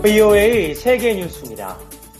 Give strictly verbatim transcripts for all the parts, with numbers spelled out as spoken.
브이오에이 세계 뉴스입니다.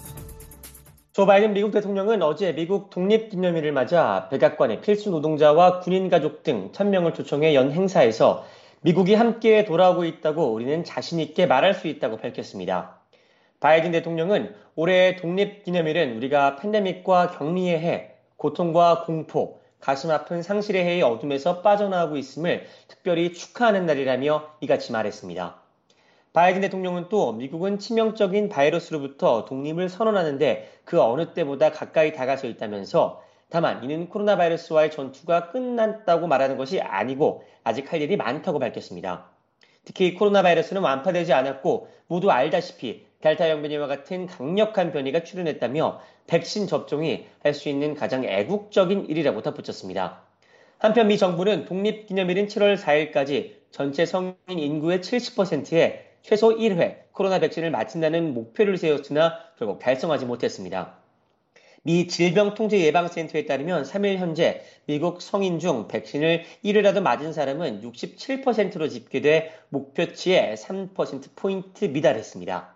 조 바이든 미국 대통령은 어제 미국 독립기념일을 맞아 백악관의 필수 노동자와 군인 가족 등 천 명을 초청해 연 행사에서 미국이 함께 돌아오고 있다고 우리는 자신 있게 말할 수 있다고 밝혔습니다. 바이든 대통령은 올해 독립기념일은 우리가 팬데믹과 격리의 해, 고통과 공포, 가슴 아픈 상실의 해의 어둠에서 빠져나오고 있음을 특별히 축하하는 날이라며 이같이 말했습니다. 바이든 대통령은 또 미국은 치명적인 바이러스로부터 독립을 선언하는데 그 어느 때보다 가까이 다가서 있다면서 다만 이는 코로나 바이러스와의 전투가 끝났다고 말하는 것이 아니고 아직 할 일이 많다고 밝혔습니다. 특히 코로나 바이러스는 완파되지 않았고 모두 알다시피 델타형 변이와 같은 강력한 변이가 출현했다며 백신 접종이 할 수 있는 가장 애국적인 일이라고 덧붙였습니다. 한편 미 정부는 독립기념일인 칠월 사일까지 전체 성인 인구의 칠십 퍼센트에 최소 일 회 코로나 백신을 맞힌다는 목표를 세웠으나 결국 달성하지 못했습니다. 미 질병통제예방센터에 따르면 삼 일 현재 미국 성인 중 백신을 일 회라도 맞은 사람은 육십칠 퍼센트로 집계돼 목표치의 삼 퍼센트포인트 미달했습니다.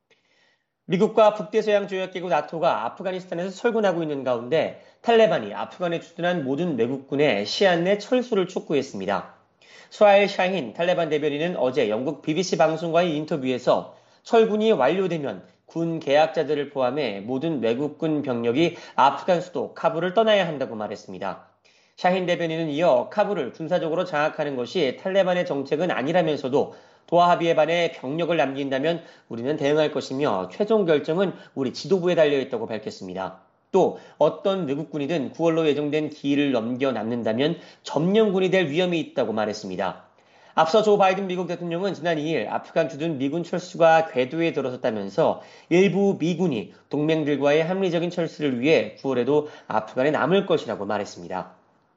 미국과 북대서양조약기구 나토가 아프가니스탄에서 철군하고 있는 가운데 탈레반이 아프간에 주둔한 모든 외국군의 시안 내 철수를 촉구했습니다. 수하일 샤힌 탈레반 대변인은 어제 영국 비비씨 방송과의 인터뷰에서 철군이 완료되면 군 계약자들을 포함해 모든 외국군 병력이 아프간 수도 카불을 떠나야 한다고 말했습니다. 샤힌 대변인은 이어 카불을 군사적으로 장악하는 것이 탈레반의 정책은 아니라면서도 도하 합의에 반해 병력을 남긴다면 우리는 대응할 것이며 최종 결정은 우리 지도부에 달려있다고 밝혔습니다. 또 어떤 외국군이든 구월로 예정된 기일을 넘겨 남는다면 점령군이 될 위험이 있다고 말했습니다. 앞서 조 바이든 미국 대통령은 지난 이 일 아프간 주둔 미군 철수가 궤도에 들어섰다면서 일부 미군이 동맹들과의 합리적인 철수를 위해 구월에도 아프간에 남을 것이라고 말했습니다.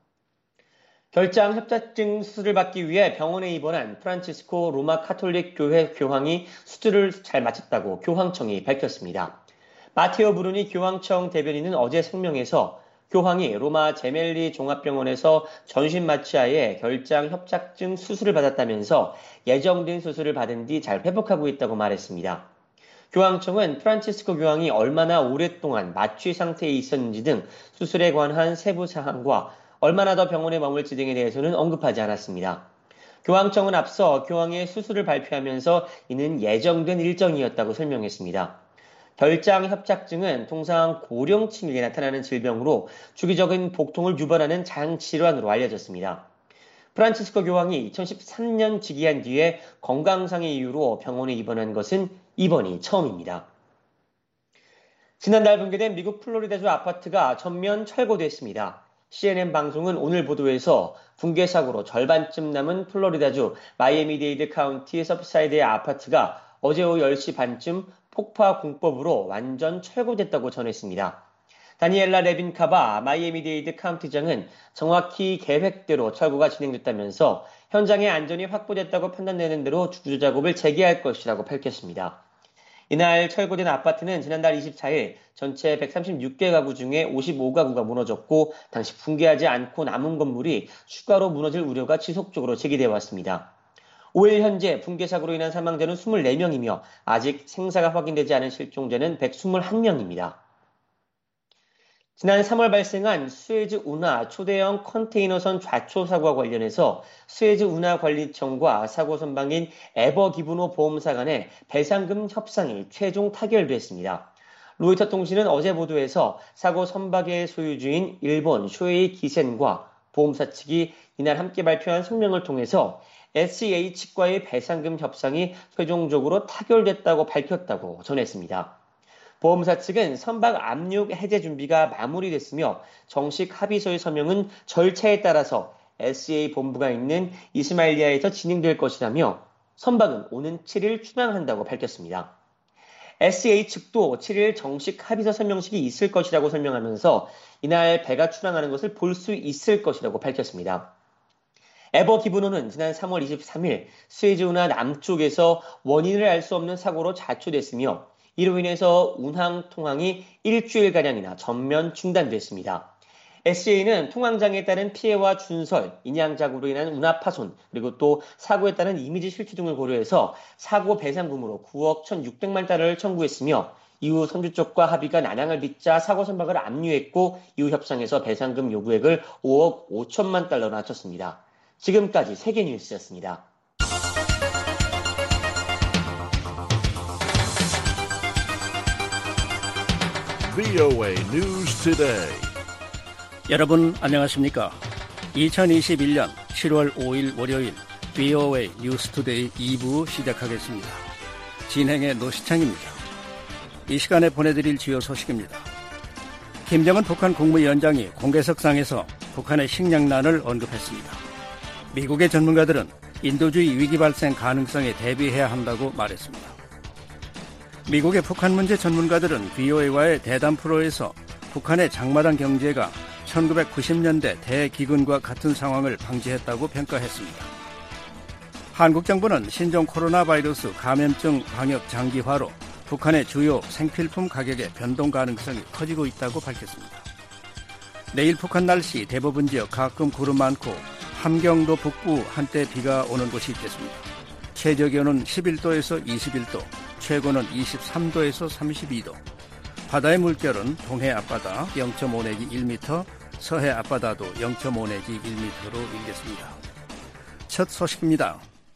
결장 협착증 수술을 받기 위해 병원에 입원한 프란치스코 로마 카톨릭 교회 교황이 수술을 잘 마쳤다고 교황청이 밝혔습니다. 마테오 브루니 교황청 대변인은 어제声明에서 교황이 로마 제멜리 종합병원에서 전신 마취하에 결장 협착증 수술을 받았다면서 예정된 수술을 받은 뒤 잘 회복하고 있다고 말했습니다. 교황청은 프란치스코 교황이 얼마나 오랫동안 마취 상태에 있었는지 등 수술에 관한 세부 사항과 얼마나 더 병원에 머물지 등에 대해서는 언급하지 않았습니다. 교황청은 앞서 교황의 수술을 발표하면서 이는 예정된 일정이었다고 설명했습니다. 결장 협착증은 통상 고령층에게 나타나는 질병으로 주기적인 복통을 유발하는 장질환으로 알려졌습니다. 프란치스코 교황이 이천십삼 년 즉위한 뒤에 건강상의 이유로 병원에 입원한 것은 이번이 처음입니다. 지난달 붕괴된 미국 플로리다주 아파트가 전면 철거됐습니다. 씨엔엔 방송은 오늘 보도에서 붕괴 사고로 절반쯤 남은 플로리다주 마이애미데이드 카운티 서브사이드의 아파트가 어제 오후 열 시 반쯤 폭파 공법으로 완전 철거됐다고 전했습니다. 다니엘라 레빈카바 마이애미데이드 카운티장은 정확히 계획대로 철거가 진행됐다면서 현장의 안전이 확보됐다고 판단되는 대로 주조 작업을 재개할 것이라고 밝혔습니다. 이날 철거된 아파트는 지난달 이십사일 전체 백삼십육 개 가구 중에 오십오 가구가 무너졌고 당시 붕괴하지 않고 남은 건물이 추가로 무너질 우려가 지속적으로 제기되어 왔습니다. 오 일 현재 붕괴 사고로 인한 사망자는 이십사 명이며 아직 생사가 확인되지 않은 실종자는 백이십일 명입니다. 지난 삼월 발생한 수에즈 운하 초대형 컨테이너선 좌초 사고와 관련해서 수에즈 운하관리청과 사고 선방인 에버기브노 보험사 간의 배상금 협상이 최종 타결됐습니다. 로이터 통신은 어제 보도에서 사고 선박의 소유주인 일본 쇼에이 기센과 보험사 측이 이날 함께 발표한 성명을 통해서 에스이에이 측과의 배상금 협상이 최종적으로 타결됐다고 밝혔다고 전했습니다. 보험사 측은 선박 압류 해제 준비가 마무리됐으며 정식 합의서의 서명은 절차에 따라서 에스이에이 본부가 있는 이스마일리아에서 진행될 것이라며 선박은 오는 칠 일 출항한다고 밝혔습니다. 에스이에이 측도 칠 일 정식 합의서 서명식이 있을 것이라고 설명하면서 이날 배가 출항하는 것을 볼 수 있을 것이라고 밝혔습니다. 에버기브노는 지난 삼월 이십삼일 수에즈 운하 남쪽에서 원인을 알 수 없는 사고로 좌초됐으며 이로 인해서 운항 통항이 일주일가량이나 전면 중단됐습니다. 에스제이는 통황장애에 따른 피해와 준설, 인양작으로 인한 운하파손, 그리고 또 사고에 따른 이미지 실추 등을 고려해서 사고 배상금으로 구억 천육백만 달러를 청구했으며 이후 선주 쪽과 합의가 난항을 빚자 사고 선박을 압류했고 이후 협상에서 배상금 요구액을 오억 오천만 달러로 낮췄습니다. 지금까지 세계뉴스였습니다. 브이오에이 News Today. 여러분 안녕하십니까? 이천이십일 년 칠월 오일 월요일 브이오에이 뉴스 투데이 이 부 시작하겠습니다. 진행의 노시창입니다. 이 시간에 보내드릴 주요 소식입니다. 김정은 북한 국무위원장이 공개석상에서 북한의 식량난을 언급했습니다. 미국의 전문가들은 인도주의 위기 발생 가능성에 대비해야 한다고 말했습니다. 미국의 북한 문제 전문가들은 브이오에이와의 대담 프로에서 북한의 장마당 경제가 천구백구십 년대 대기근과 같은 상황을 방지했다고 평가했습니다. 한국 정부는 신종 코로나 바이러스 감염증 방역 장기화로 북한의 주요 생필품 가격의 변동 가능성이 커지고 있다고 밝혔습니다. 내일 북한 날씨 대부분 지역 가끔 구름 많고 함경도 북부 한때 비가 오는 곳이 있겠습니다. 최저기온은 십일 도에서 이십일 도, 최고는 이십삼 도에서 삼십이 도. 바다의 물결은 동해 앞바다 영 점 오 내지 일 미터, 서해 앞바다도 영 점 오 내지 일 미터로 일겠습니다. 첫 소식입니다.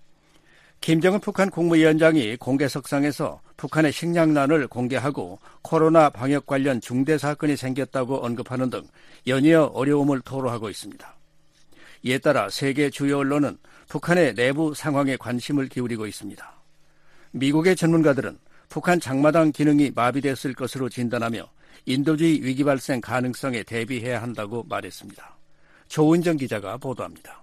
김정은 북한 국무위원장이 공개석상에서 북한의 식량난을 공개하고 코로나 방역 관련 중대 사건이 생겼다고 언급하는 등 연이어 어려움을 토로하고 있습니다. 이에 따라 세계 주요 언론은 북한의 내부 상황에 관심을 기울이고 있습니다. 미국의 전문가들은 북한 장마당 기능이 마비됐을 것으로 진단하며 인도주의 위기 발생 가능성에 대비해야 한다고 말했습니다. 조은정 기자가 보도합니다.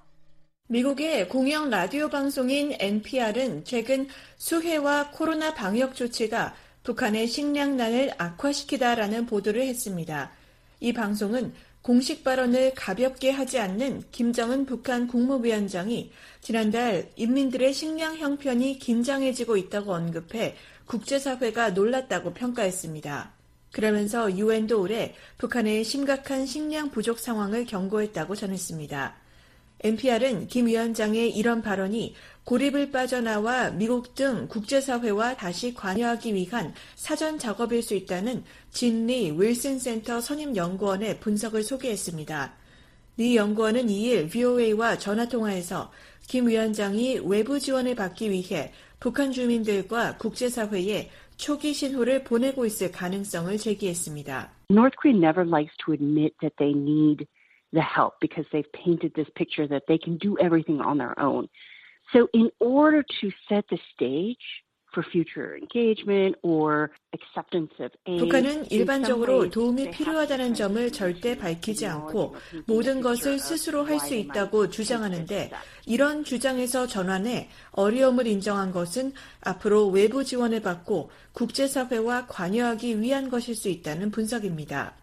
미국의 공영 라디오 방송인 엔피알은 최근 수해와 코로나 방역 조치가 북한의 식량난을 악화시키다라는 보도를 했습니다. 이 방송은 공식 발언을 가볍게 하지 않는 김정은 북한 국무위원장이 지난달 인민들의 식량 형편이 긴장해지고 있다고 언급해 국제사회가 놀랐다고 평가했습니다. 그러면서 유엔도 올해 북한의 심각한 식량 부족 상황을 경고했다고 전했습니다. 엔피알은 김 위원장의 이런 발언이 고립을 빠져나와 미국 등 국제사회와 다시 관여하기 위한 사전 작업일 수 있다는 진리 윌슨 센터 선임연구원의 분석을 소개했습니다. 리 연구원은 이일 브이오에이와 전화통화에서 김 위원장이 외부 지원을 받기 위해 북한 주민들과 국제사회에 초기 신호를 보내고 있을 가능성을 제기했습니다. North Korea never likes to admit that they need the help because they've painted this picture that they can do everything on their own. So in order to set the stage for future engagement or acceptance of aid, 북한은 일반적으로 도움이 필요하다는 점을 절대 밝히지 않고 모든 것을 스스로 할 수 있다고 주장하는데 이런 주장에서 전환해 어려움을 인정한 것은 앞으로 외부 지원을 받고 국제사회와 관여하기 위한 것일 수 있다는 분석입니다.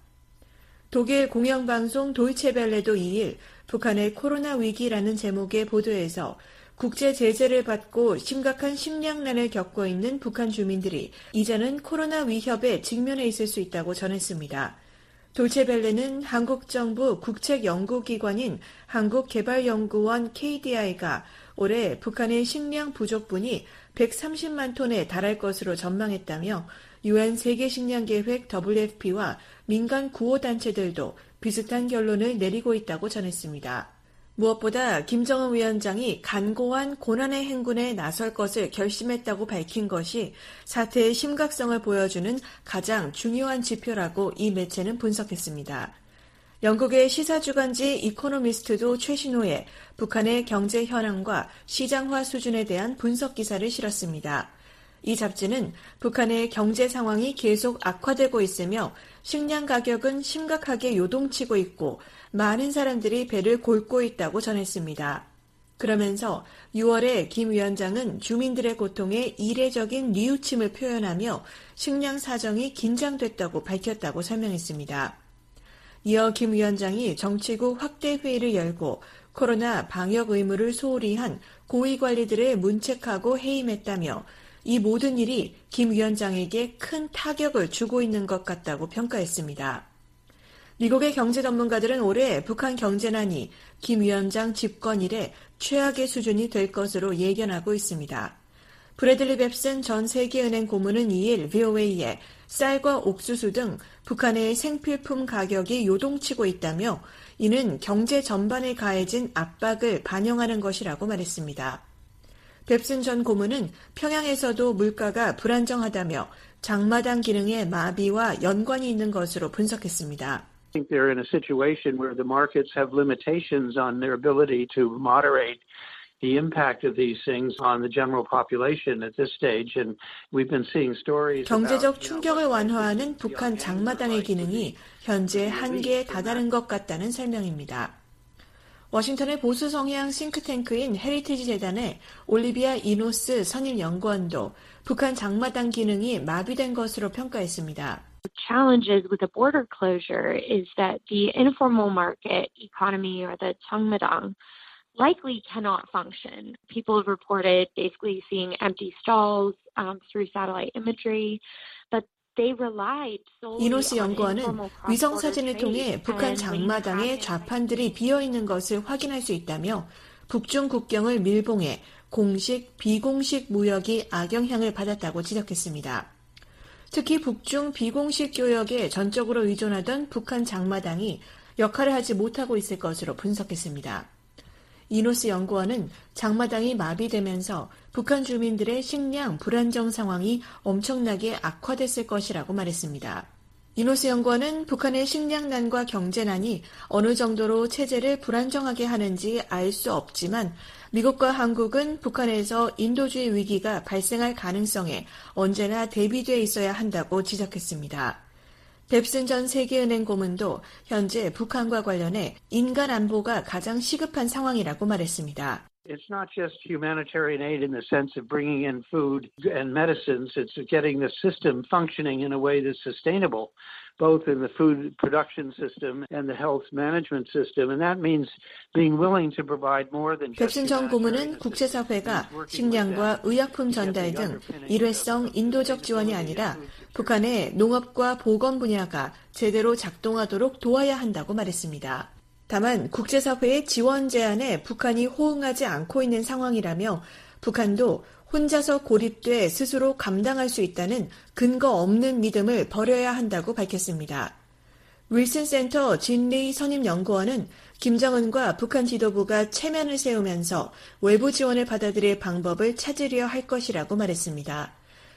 독일 공영방송 도이체벨레도 이일 북한의 코로나 위기라는 제목의 보도에서 국제 제재를 받고 심각한 식량난을 겪고 있는 북한 주민들이 이제는 코로나 위협에 직면해 있을 수 있다고 전했습니다. 도이체벨레는 한국 정부 국책연구기관인 한국개발연구원 케이디아이가 올해 북한의 식량 부족분이 백삼십만 톤에 달할 것으로 전망했다며 유엔 세계식량계획 더블유에프피와 민간 구호단체들도 비슷한 결론을 내리고 있다고 전했습니다. 무엇보다 김정은 위원장이 간고한 고난의 행군에 나설 것을 결심했다고 밝힌 것이 사태의 심각성을 보여주는 가장 중요한 지표라고 이 매체는 분석했습니다. 영국의 시사주간지 이코노미스트도 최신호에 북한의 경제 현황과 시장화 수준에 대한 분석 기사를 실었습니다. 이 잡지는 북한의 경제 상황이 계속 악화되고 있으며 식량 가격은 심각하게 요동치고 있고 많은 사람들이 배를 골고 있다고 전했습니다. 그러면서 유월에 김 위원장은 주민들의 고통에 이례적인 뉘우침을 표현하며 식량 사정이 긴장됐다고 밝혔다고 설명했습니다. 이어 김 위원장이 정치국 확대 회의를 열고 코로나 방역 의무를 소홀히 한 고위 관리들을 문책하고 해임했다며 이 모든 일이 김 위원장에게 큰 타격을 주고 있는 것 같다고 평가했습니다. 미국의 경제 전문가들은 올해 북한 경제난이 김 위원장 집권 이래 최악의 수준이 될 것으로 예견하고 있습니다. 브래들리 뱁슨 전 세계은행 고문은 이일 브이오에이에 쌀과 옥수수 등 북한의 생필품 가격이 요동치고 있다며 이는 경제 전반에 가해진 압박을 반영하는 것이라고 말했습니다. 뱁슨 전 고문은 평양에서도 물가가 불안정하다며 장마당 기능의 마비와 연관이 있는 것으로 분석했습니다. I think they're in a situation where the markets have limitations on their ability to moderate the impact of these things on the general population at this stage, and we've been seeing stories. 경제적 충격을 완화하는 북한 장마당의 기능이 현재 한계에 다다른 것 같다는 설명입니다. 워싱턴의 보수 성향 싱크탱크인 헤리티지 재단의 올리비아 이노스 선임 연구원도 북한 장마당 기능이 마비된 것으로 평가했습니다. Challenges with the border closure is that the informal market economy or the Changmadang likely cannot function. People have reported basically seeing empty stalls um, through satellite imagery, but they relied solely 이노스 on 연구원은 informal 위성사진을 cross-border 통해 trade. 북한 And when you 장마당의 have 좌판들이 비어있는 것을 확인할 수 있다며 북중 국경을 밀봉해 공식, 비공식 무역이 악영향을 받았다고 지적했습니다. 특히 북중 비공식 교역에 전적으로 의존하던 북한 장마당이 역할을 하지 못하고 있을 것으로 분석했습니다. 이노스 연구원은 장마당이 마비되면서 북한 주민들의 식량 불안정 상황이 엄청나게 악화됐을 것이라고 말했습니다. 이노스 연구원은 북한의 식량난과 경제난이 어느 정도로 체제를 불안정하게 하는지 알 수 없지만 미국과 한국은 북한에서 인도주의 위기가 발생할 가능성에 언제나 대비돼 있어야 한다고 지적했습니다. 뱁슨 전 세계은행 고문도 현재 북한과 관련해 인간 안보가 가장 시급한 상황이라고 말했습니다. It's not just humanitarian aid in the sense of bringing in food and medicines. It's getting the system functioning in a way that's sustainable, both in the food production system and the health management system. And that means being willing to provide more than just 뱁슨 전 고문은 국제사회가 식량과 의약품 전달 등 일회성 인도적 지원이 아니라 북한의 농업과 보건 분야가 제대로 작동하도록 도와야 한다고 말했습니다. 다만 국제사회의 지원 제안에 북한이 호응하지 않고 있는 상황이라며 북한도 혼자서 고립돼 스스로 감당할 수 있다는 근거 없는 믿음을 버려야 한다고 밝혔습니다. 윌슨 센터 진리 선임 연구원은 김정은과 북한 지도부가 체면을 세우면서 외부 지원을 받아들일 방법을 찾으려 할 것이라고 말했습니다.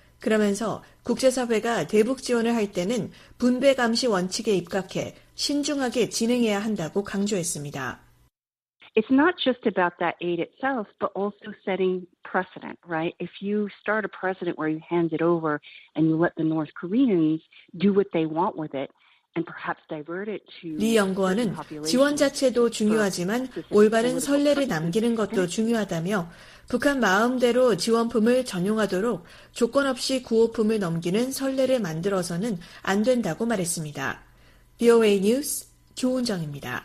그러면서 국제사회가 대북 지원을 할 때는 분배 감시 원칙에 입각해 신중하게 진행해야 한다고 강조했습니다. It's not just about that aid itself, but also setting precedent, right? If you start a precedent where you hand it over and you let the North Koreans do what they want with it, and perhaps divert it to 리 연구원은 지원 자체도 중요하지만 올바른 선례를 남기는 것도 중요하다며 북한 마음대로 지원품을 전용하도록 조건 없이 구호품을 넘기는 선례를 만들어서는 안 된다고 말했습니다. 브이오에이 뉴스 조은정입니다.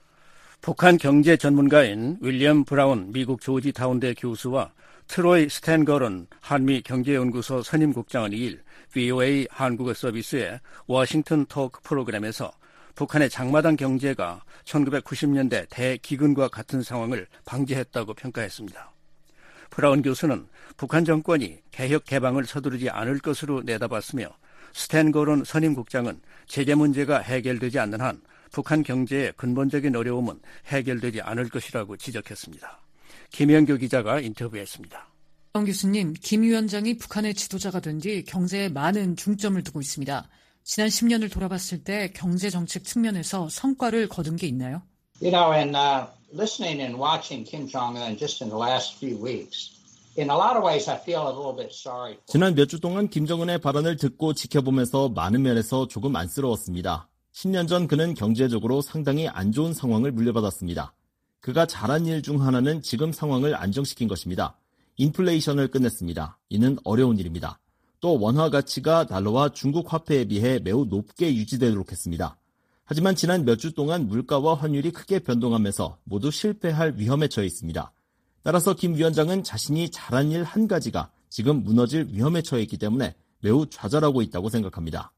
북한 경제 전문가인 윌리엄 브라운 미국 조지타운대 교수와 트로이 스탠거런 한미경제연구소 선임국장은 이일 브이오에이 한국어 서비스의 워싱턴 토크 프로그램에서 북한의 장마당 경제가 천구백구십 년대 대기근과 같은 상황을 방지했다고 평가했습니다. 브라운 교수는 북한 정권이 개혁 개방을 서두르지 않을 것으로 내다봤으며 스탠거런 선임국장은 제재 문제가 해결되지 않는 한 북한 경제의 근본적인 어려움은 해결되지 않을 것이라고 지적했습니다. 김영교 기자가 인터뷰했습니다. 정 교수님, 김 위원장이 북한의 지도자가 된 뒤 경제에 많은 중점을 두고 있습니다. 지난 십 년을 돌아봤을 때 경제 정책 측면에서 성과를 거둔 게 있나요? You know, in uh, listening and watching Kim Jong-un just in the last few weeks, in a lot of ways I feel a little bit sorry. 지난 몇 주 동안 김정은의 발언을 듣고 지켜보면서 많은 면에서 조금 안쓰러웠습니다. 십 년 전 그는 경제적으로 상당히 안 좋은 상황을 물려받았습니다. 그가 잘한 일 중 하나는 지금 상황을 안정시킨 것입니다. 인플레이션을 끝냈습니다. 이는 어려운 일입니다. 또 원화 가치가 달러와 중국 화폐에 비해 매우 높게 유지되도록 했습니다. 하지만 지난 몇 주 동안 물가와 환율이 크게 변동하면서 모두 실패할 위험에 처해 있습니다. 따라서 김 위원장은 자신이 잘한 일 한 가지가 지금 무너질 위험에 처해 있기 때문에 매우 좌절하고 있다고 생각합니다.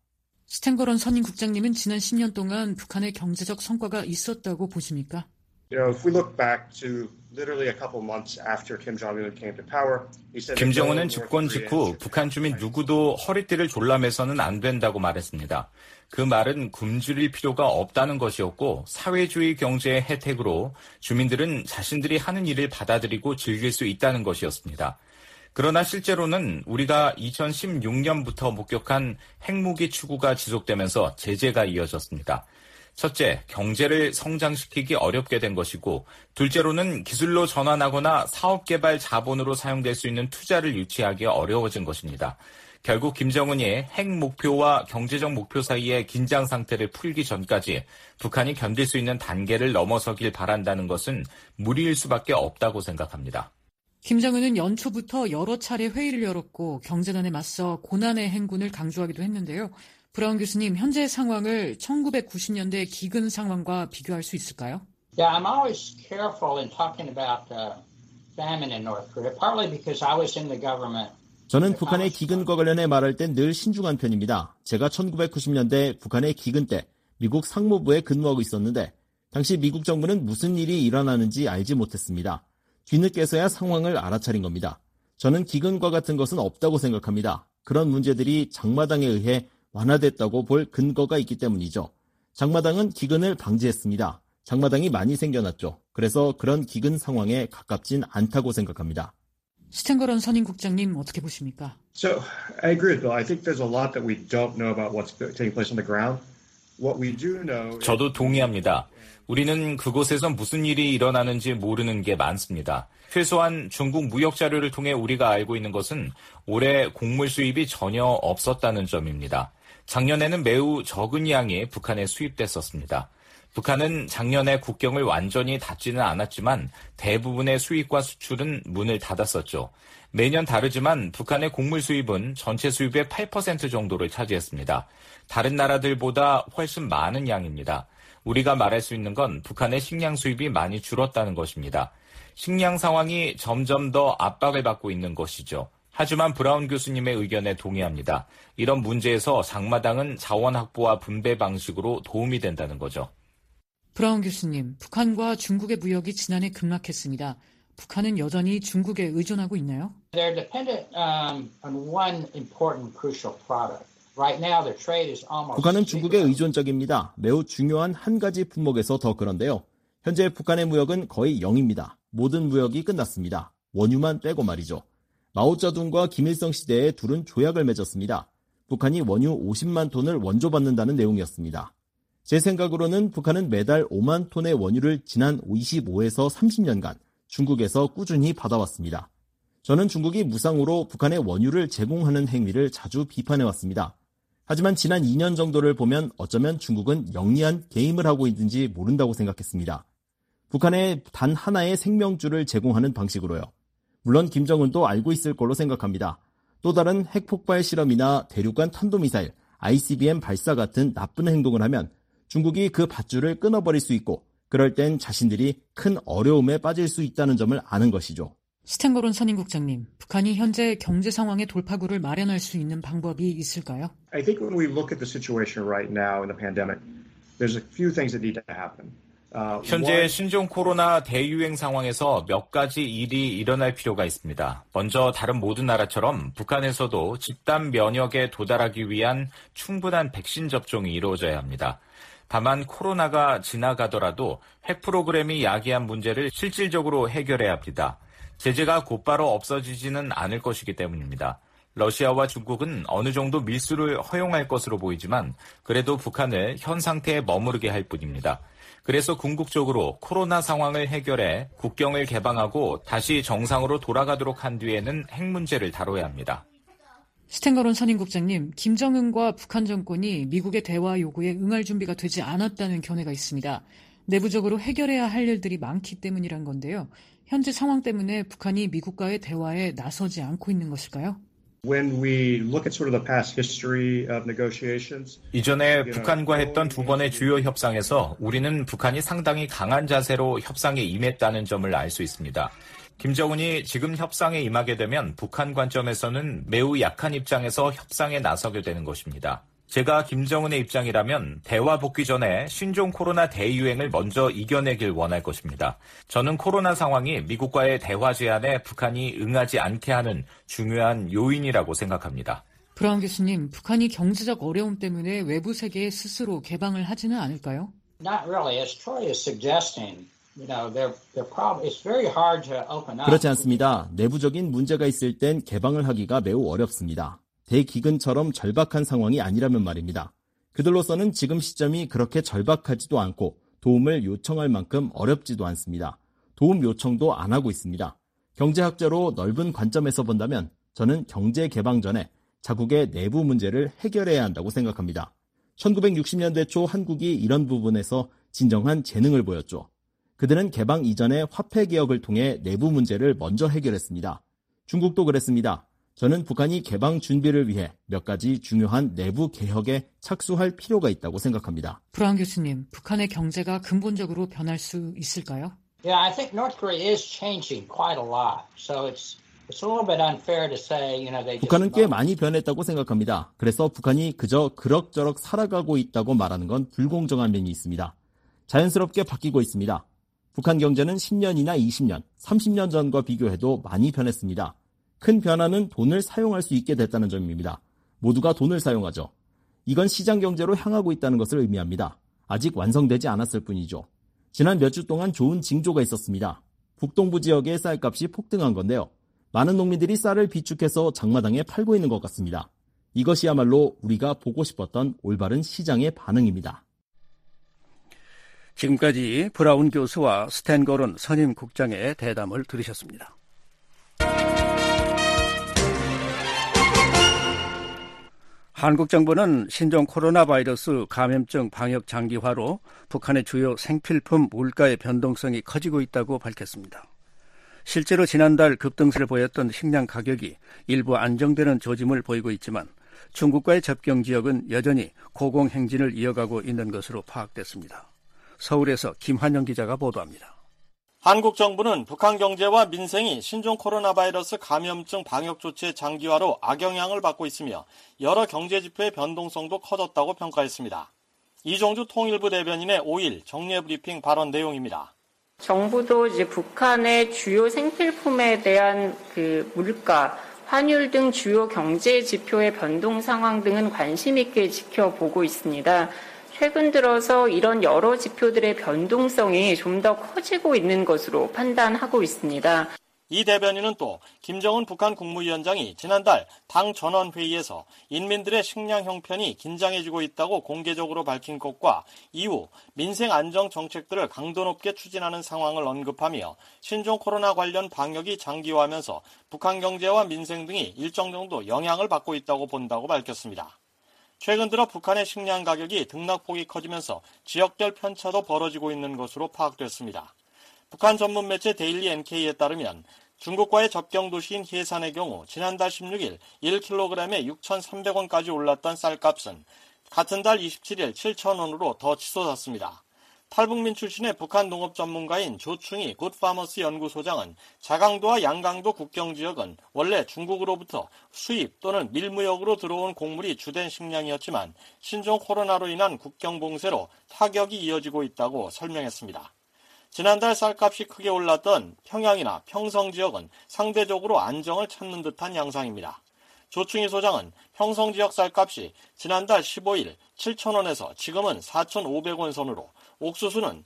스탠거런 선임국장님은 지난 십 년 동안 북한의 경제적 성과가 있었다고 보십니까? You know, if we look back to literally a couple months after Kim Jong-un came to power, he said 김정은은 집권 직후 북한 주민 누구도 허리띠를 졸라매서는 안 된다고 말했습니다. 그 말은 굶주릴 필요가 없다는 것이었고 사회주의 경제의 혜택으로 주민들은 자신들이 하는 일을 받아들이고 즐길 수 있다는 것이었습니다. 그러나 실제로는 우리가 이천십육 년부터 목격한 핵무기 추구가 지속되면서 제재가 이어졌습니다. 첫째, 경제를 성장시키기 어렵게 된 것이고 둘째로는 기술로 전환하거나 사업개발 자본으로 사용될 수 있는 투자를 유치하기 어려워진 것입니다. 결국 김정은이 핵 목표와 경제적 목표 사이의 긴장 상태를 풀기 전까지 북한이 견딜 수 있는 단계를 넘어서길 바란다는 것은 무리일 수밖에 없다고 생각합니다. 김정은은 연초부터 여러 차례 회의를 열었고 경제난에 맞서 고난의 행군을 강조하기도 했는데요. 브라운 교수님, 현재의 상황을 천구백구십 년대 기근 상황과 비교할 수 있을까요? Yeah, I'm always careful in talking about uh, famine in North Korea, partly because I was in the government. 저는 북한의 기근과 관련해 말할 땐 늘 신중한 편입니다. 제가 천구백구십 년대 북한의 기근 때 미국 상무부에 근무하고 있었는데 당시 미국 정부는 무슨 일이 일어나는지 알지 못했습니다. 뒤늦게서야 상황을 알아차린 겁니다. 저는 기근과 같은 것은 없다고 생각합니다. 그런 문제들이 장마당에 의해 완화됐다고 볼 근거가 있기 때문이죠. 장마당은 기근을 방지했습니다. 장마당이 많이 생겨났죠. 그래서 그런 기근 상황에 가깝진 않다고 생각합니다. 스탠거런 선임국장님 어떻게 보십니까? So I agree with Bill. I think there's a lot that we don't know about what's taking place on the ground. What we do know. 저도 동의합니다. 우리는 그곳에서 무슨 일이 일어나는지 모르는 게 많습니다. 최소한 중국 무역 자료를 통해 우리가 알고 있는 것은 올해 곡물 수입이 전혀 없었다는 점입니다. 작년에는 매우 적은 양이 북한에 수입됐었습니다. 북한은 작년에 국경을 완전히 닫지는 않았지만 대부분의 수입과 수출은 문을 닫았었죠. 매년 다르지만 북한의 곡물 수입은 전체 수입의 팔 퍼센트 정도를 차지했습니다. 다른 나라들보다 훨씬 많은 양입니다. 우리가 말할 수 있는 건 북한의 식량 수입이 많이 줄었다는 것입니다. 식량 상황이 점점 더 압박을 받고 있는 것이죠. 하지만 브라운 교수님의 의견에 동의합니다. 이런 문제에서 장마당은 자원 확보와 분배 방식으로 도움이 된다는 거죠. 브라운 교수님, 북한과 중국의 무역이 지난해 급락했습니다. 북한은 여전히 중국에 의존하고 있나요? They're dependent um, on one important crucial product. Right now, their trade is almost. 북한은 중국에 의존적입니다. 매우 중요한 한 가지 품목에서 더 그런데요. 현재 북한의 무역은 거의 영입니다. 모든 무역이 끝났습니다. 원유만 빼고 말이죠. 마오쩌둥과 김일성 시대에 둘은 조약을 맺었습니다. 북한이 원유 오십만 톤을 원조받는다는 내용이었습니다. 제 생각으로는 북한은 매달 오만 톤의 원유를 지난 이십오에서 삼십 년간 중국에서 꾸준히 받아왔습니다. 저는 중국이 무상으로 북한에 원유를 제공하는 행위를 자주 비판해왔습니다. 하지만 지난 이 년 정도를 보면 어쩌면 중국은 영리한 게임을 하고 있는지 모른다고 생각했습니다. 북한에 단 하나의 생명줄을 제공하는 방식으로요. 물론 김정은도 알고 있을 걸로 생각합니다. 또 다른 핵폭발 실험이나 대륙간 탄도미사일, 아이씨비엠 발사 같은 나쁜 행동을 하면 중국이 그 밧줄을 끊어버릴 수 있고 그럴 땐 자신들이 큰 어려움에 빠질 수 있다는 점을 아는 것이죠. 스탠거론 선임국장님, 북한이 현재 경제 상황의 돌파구를 마련할 수 있는 방법이 있을까요? I think when we look at the situation right now in the pandemic, there's a few things that need to happen. Uh, 현재 one, 신종 코로나 대유행 상황에서 몇 가지 일이 일어날 필요가 있습니다. 먼저 다른 모든 나라처럼 북한에서도 집단 면역에 도달하기 위한 충분한 백신 접종이 이루어져야 합니다. 다만 코로나가 지나가더라도 핵 프로그램이 야기한 문제를 실질적으로 해결해야 합니다. 제재가 곧바로 없어지지는 않을 것이기 때문입니다. 러시아와 중국은 어느 정도 밀수를 허용할 것으로 보이지만 그래도 북한을 현 상태에 머무르게 할 뿐입니다. 그래서 궁극적으로 코로나 상황을 해결해 국경을 개방하고 다시 정상으로 돌아가도록 한 뒤에는 핵 문제를 다뤄야 합니다. 스탠거론 선임국장님, 김정은과 북한 정권이 미국의 대화 요구에 응할 준비가 되지 않았다는 견해가 있습니다. 내부적으로 해결해야 할 일들이 많기 때문이란 건데요. 현재 상황 때문에 북한이 미국과의 대화에 나서지 않고 있는 것일까요? when we look at sort of the past history of negotiations, 이전에 북한과 했던 두 번의 주요 협상에서 우리는 북한이 상당히 강한 자세로 협상에 임했다는 점을 알 수 있습니다. 김정은이 지금 협상에 임하게 되면 북한 관점에서는 매우 약한 입장에서 협상에 나서게 되는 것입니다. 제가 김정은의 입장이라면 대화 복귀 전에 신종 코로나 대유행을 먼저 이겨내길 원할 것입니다. 저는 코로나 상황이 미국과의 대화 제안에 북한이 응하지 않게 하는 중요한 요인이라고 생각합니다. 브라운 교수님, 북한이 경제적 어려움 때문에 외부 세계에 스스로 개방을 하지는 않을까요? Not really. As Troy is suggesting, you know, they're, they're probably, it's very hard to open up. 그렇지 않습니다. 내부적인 문제가 있을 땐 개방을 하기가 매우 어렵습니다. 대기근처럼 절박한 상황이 아니라면 말입니다. 그들로서는 지금 시점이 그렇게 절박하지도 않고 도움을 요청할 만큼 어렵지도 않습니다. 도움 요청도 안 하고 있습니다. 경제학자로 넓은 관점에서 본다면 저는 경제 개방 전에 자국의 내부 문제를 해결해야 한다고 생각합니다. 천구백육십 년대 초 한국이 이런 부분에서 진정한 재능을 보였죠. 그들은 개방 이전에 화폐 개혁을 통해 내부 문제를 먼저 해결했습니다. 중국도 그랬습니다. 저는 북한이 개방 준비를 위해 몇 가지 중요한 내부 개혁에 착수할 필요가 있다고 생각합니다. 브라운 교수님, 북한의 경제가 근본적으로 변할 수 있을까요? Yeah, I think North Korea is changing quite a lot. So it's it's a little bit unfair to say, you know, they just 북한은 꽤 많이 변했다고 생각합니다. 그래서 북한이 그저 그럭저럭 살아가고 있다고 말하는 건 불공정한 면이 있습니다. 자연스럽게 바뀌고 있습니다. 북한 경제는 십 년이나 이십 년, 삼십 년 전과 비교해도 많이 변했습니다. 큰 변화는 돈을 사용할 수 있게 됐다는 점입니다. 모두가 돈을 사용하죠. 이건 시장 경제로 향하고 있다는 것을 의미합니다. 아직 완성되지 않았을 뿐이죠. 지난 몇 주 동안 좋은 징조가 있었습니다. 북동부 지역의 쌀값이 폭등한 건데요. 많은 농민들이 쌀을 비축해서 장마당에 팔고 있는 것 같습니다. 이것이야말로 우리가 보고 싶었던 올바른 시장의 반응입니다. 지금까지 브라운 교수와 스탠 거론 선임 국장의 대담을 들으셨습니다. 한국 정부는 신종 코로나 바이러스 감염증 방역 장기화로 북한의 주요 생필품 물가의 변동성이 커지고 있다고 밝혔습니다. 실제로 지난달 급등세를 보였던 식량 가격이 일부 안정되는 조짐을 보이고 있지만 중국과의 접경 지역은 여전히 고공행진을 이어가고 있는 것으로 파악됐습니다. 서울에서 김환영 기자가 보도합니다. 한국 정부는 북한 경제와 민생이 신종 코로나 바이러스 감염증 방역 조치의 장기화로 악영향을 받고 있으며 여러 경제 지표의 변동성도 커졌다고 평가했습니다. 이종주 통일부 대변인의 오 일 정례 브리핑 발언 내용입니다. 정부도 이제 북한의 주요 생필품에 대한 그 물가, 환율 등 주요 경제 지표의 변동 상황 등은 관심 있게 지켜보고 있습니다. 최근 들어서 이런 여러 지표들의 변동성이 좀 더 커지고 있는 것으로 판단하고 있습니다. 이 대변인은 또 김정은 북한 국무위원장이 지난달 당 전원회의에서 인민들의 식량 형편이 긴장해지고 있다고 공개적으로 밝힌 것과 이후 민생 안정 정책들을 강도 높게 추진하는 상황을 언급하며 신종 코로나 관련 방역이 장기화하면서 북한 경제와 민생 등이 일정 정도 영향을 받고 있다고 본다고 밝혔습니다. 최근 들어 북한의 식량 가격이 등락폭이 커지면서 지역별 편차도 벌어지고 있는 것으로 파악됐습니다. 북한 전문 매체 데일리 엔케이에 따르면 중국과의 접경 도시인 해산의 경우 지난달 십육 일 일 킬로그램에 육천삼백 원까지 올랐던 쌀값은 같은 달 이십칠 일 칠천 원으로 더 치솟았습니다. 탈북민 출신의 북한 농업 전문가인 조충희 굿파머스 연구소장은 자강도와 양강도 국경지역은 원래 중국으로부터 수입 또는 밀무역으로 들어온 곡물이 주된 식량이었지만 신종 코로나로 인한 국경 봉쇄로 타격이 이어지고 있다고 설명했습니다. 지난달 쌀값이 크게 올랐던 평양이나 평성 지역은 상대적으로 안정을 찾는 듯한 양상입니다. 조충희 소장은 평성 지역 쌀값이 지난달 십오 일 칠천 원에서 지금은 사천오백 원 선으로, 옥수수는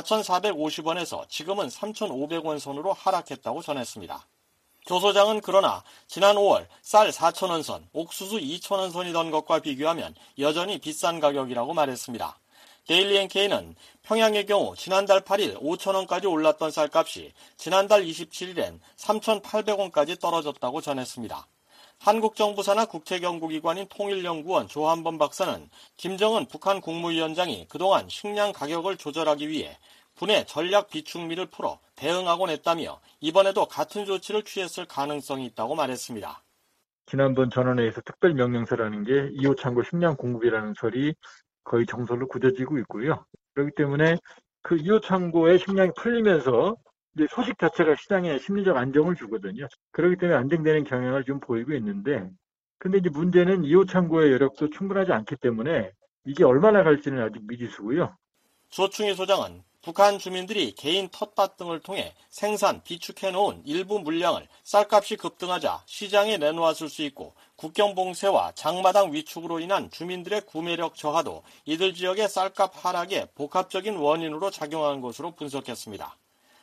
사천사백오십 원에서 지금은 삼천오백 원 선으로 하락했다고 전했습니다. 조 소장은 그러나 지난 오월 쌀 사천 원 선, 옥수수 이천 원 선이던 것과 비교하면 여전히 비싼 가격이라고 말했습니다. 데일리 엔케이는 평양의 경우 지난달 팔 일 오천 원까지 올랐던 쌀값이 지난달 이십칠 일엔 삼천팔백 원까지 떨어졌다고 전했습니다. 한국 정부 산하 국책연구기관인 통일연구원 조한범 박사는 김정은 북한 국무위원장이 그동안 식량 가격을 조절하기 위해 분해 전략 비축미를 풀어 대응하곤 했다며 이번에도 같은 조치를 취했을 가능성이 있다고 말했습니다. 지난번 전원회의에서 특별명령서라는 게 이호 창고 식량 공급이라는 설이 거의 정설로 굳어지고 있고요. 그렇기 때문에 그 이호 창고의 식량이 풀리면서 이제 소식 자체가 시장에 심리적 안정을 주거든요. 그렇기 때문에 안정되는 경향을 좀 보이고 있는데 근데 이제 문제는 이 호 창고의 여력도 충분하지 않기 때문에 이게 얼마나 갈지는 아직 미지수고요. 조충희 소장은 북한 주민들이 개인 텃밭 등을 통해 생산, 비축해놓은 일부 물량을 쌀값이 급등하자 시장에 내놓았을 수 있고 국경 봉쇄와 장마당 위축으로 인한 주민들의 구매력 저하도 이들 지역의 쌀값 하락의 복합적인 원인으로 작용한 것으로 분석했습니다.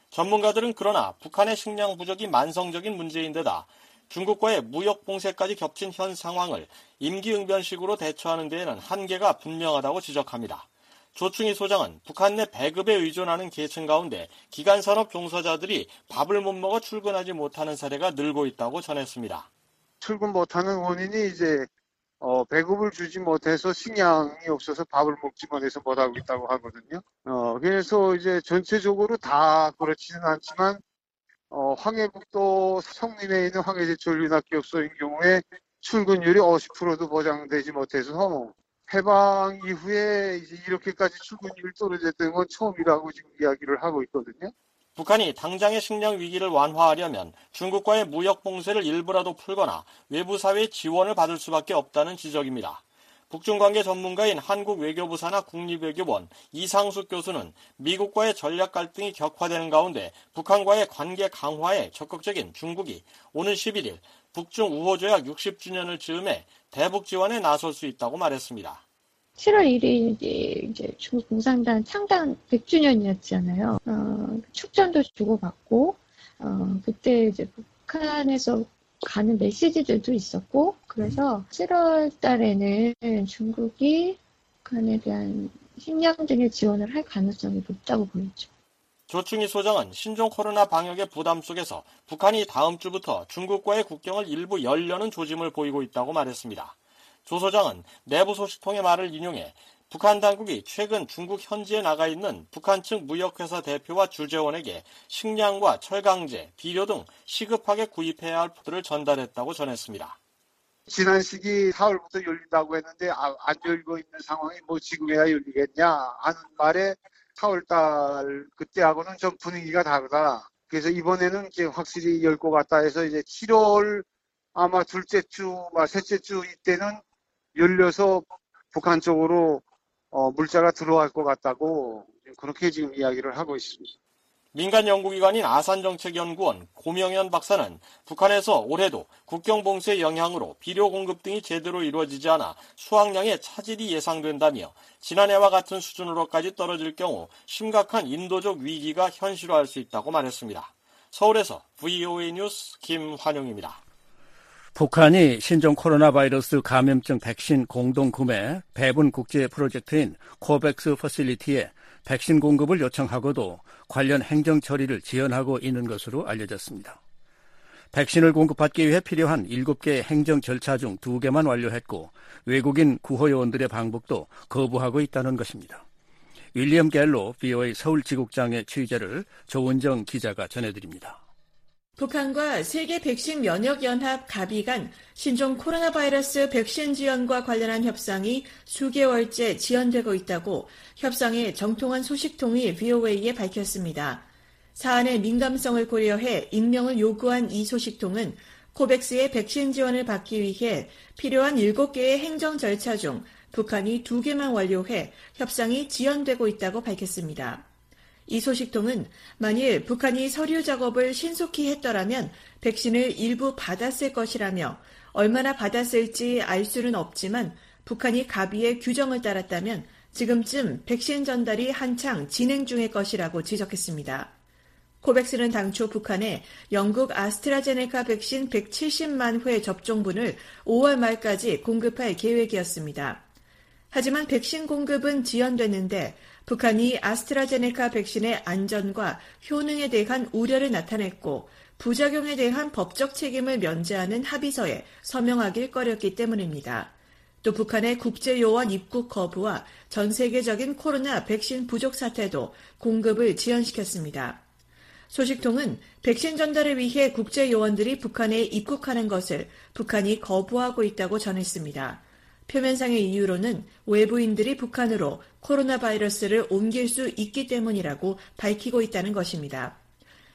전문가들은 그러나 북한의 식량 부족이 만성적인 문제인데다 중국과의 무역 봉쇄까지 겹친 현 상황을 임기응변식으로 대처하는 데에는 한계가 분명하다고 지적합니다. 조충희 소장은 북한 내 배급에 의존하는 계층 가운데 기간산업 종사자들이 밥을 못 먹어 출근하지 못하는 사례가 늘고 있다고 전했습니다. 출근 못하는 원인이 이제 어, 배급을 주지 못해서 식량이 없어서 밥을 먹지 못해서 못하고 있다고 하거든요. 어, 그래서 이제 전체적으로 다 그렇지는 않지만 어, 황해북도 성림에 있는 황해제철유납기업소인 경우에 출근율이 오십 퍼센트도 보장되지 못해서 해방 이후에 이제 이렇게까지 출근율이 떨어졌던 건 처음이라고 지금 이야기를 하고 있거든요. 북한이 당장의 식량 위기를 완화하려면 중국과의 무역 봉쇄를 일부라도 풀거나 외부 사회의 지원을 받을 수밖에 없다는 지적입니다. 북중관계 전문가인 한국외교부 산하 국립외교원 이상숙 교수는 미국과의 전략 갈등이 격화되는 가운데 북한과의 관계 강화에 적극적인 중국이 오는 십일 일 북중 우호조약 육십 주년을 즈음해 대북 지원에 나설 수 있다고 말했습니다. 칠월 일일이 이제 중국 공산당 창당 백 주년이었잖아요. 어, 축전도 주고받고, 어, 그때 이제 북한에서 가는 메시지들도 있었고, 그래서 칠월 달에는 중국이 북한에 대한 식량 등의 지원을 할 가능성이 높다고 보이죠. 조충희 소장은 신종 코로나 방역의 부담 속에서 북한이 다음 주부터 중국과의 국경을 일부 열려는 조짐을 보이고 있다고 말했습니다. 조 소장은 내부 소식통의 말을 인용해 북한 당국이 최근 중국 현지에 나가 있는 북한 측 무역회사 대표와 주재원에게 식량과 철강제, 비료 등 시급하게 구입해야 할 포들을 전달했다고 전했습니다. 지난 시기 사월부터 열린다고 했는데 아, 안 열고 있는 상황이 뭐 지금에야 열리겠냐 하는 말에 사월달 그때하고는 좀 분위기가 다르다. 그래서 이번에는 이제 확실히 열 것 같다 해서 이제 칠월 아마 둘째 주, 셋째 주 이때는 열려서 북한 쪽으로 어, 물자가 들어갈 것 같다고 그렇게 지금 이야기를 하고 있습니다. 민간 연구기관인 아산정책연구원 고명현 박사는 북한에서 올해도 국경 봉쇄 영향으로 비료 공급 등이 제대로 이루어지지 않아 수확량에 차질이 예상된다며 지난해와 같은 수준으로까지 떨어질 경우 심각한 인도적 위기가 현실화할 수 있다고 말했습니다. 서울에서 브이오에이 뉴스 김환용입니다. 북한이 신종 코로나 바이러스 감염증 백신 공동 구매 배분 국제 프로젝트인 코백스 퍼실리티에 백신 공급을 요청하고도 관련 행정 처리를 지연하고 있는 것으로 알려졌습니다. 백신을 공급받기 위해 필요한 일곱 개의 행정 절차 중 두 개만 완료했고 외국인 구호요원들의 방북도 거부하고 있다는 것입니다. 윌리엄 갤로 브이오에이 서울지국장의 취재를 조은정 기자가 전해드립니다. 북한과 세계 백신 면역 연합 가비 간 신종 코로나 바이러스 백신 지원과 관련한 협상이 수개월째 지연되고 있다고 협상의 정통한 소식통이 브이오에이에 밝혔습니다. 사안의 민감성을 고려해 임명을 요구한 이 소식통은 코백스의 백신 지원을 받기 위해 필요한 일곱 개의 행정 절차 중 북한이 두 개만 완료해 협상이 지연되고 있다고 밝혔습니다. 이 소식통은 만일 북한이 서류 작업을 신속히 했더라면 백신을 일부 받았을 것이라며 얼마나 받았을지 알 수는 없지만 북한이 가비의 규정을 따랐다면 지금쯤 백신 전달이 한창 진행 중일 것이라고 지적했습니다. 코백스는 당초 북한에 영국 아스트라제네카 백신 백칠십만 회 접종분을 오월 말까지 공급할 계획이었습니다. 하지만 백신 공급은 지연됐는데 북한이 아스트라제네카 백신의 안전과 효능에 대한 우려를 나타냈고 부작용에 대한 법적 책임을 면제하는 합의서에 서명하길 꺼렸기 때문입니다. 또 북한의 국제요원 입국 거부와 전 세계적인 코로나 백신 부족 사태도 공급을 지연시켰습니다. 소식통은 백신 전달을 위해 국제요원들이 북한에 입국하는 것을 북한이 거부하고 있다고 전했습니다. 표면상의 이유로는 외부인들이 북한으로 코로나 바이러스를 옮길 수 있기 때문이라고 밝히고 있다는 것입니다.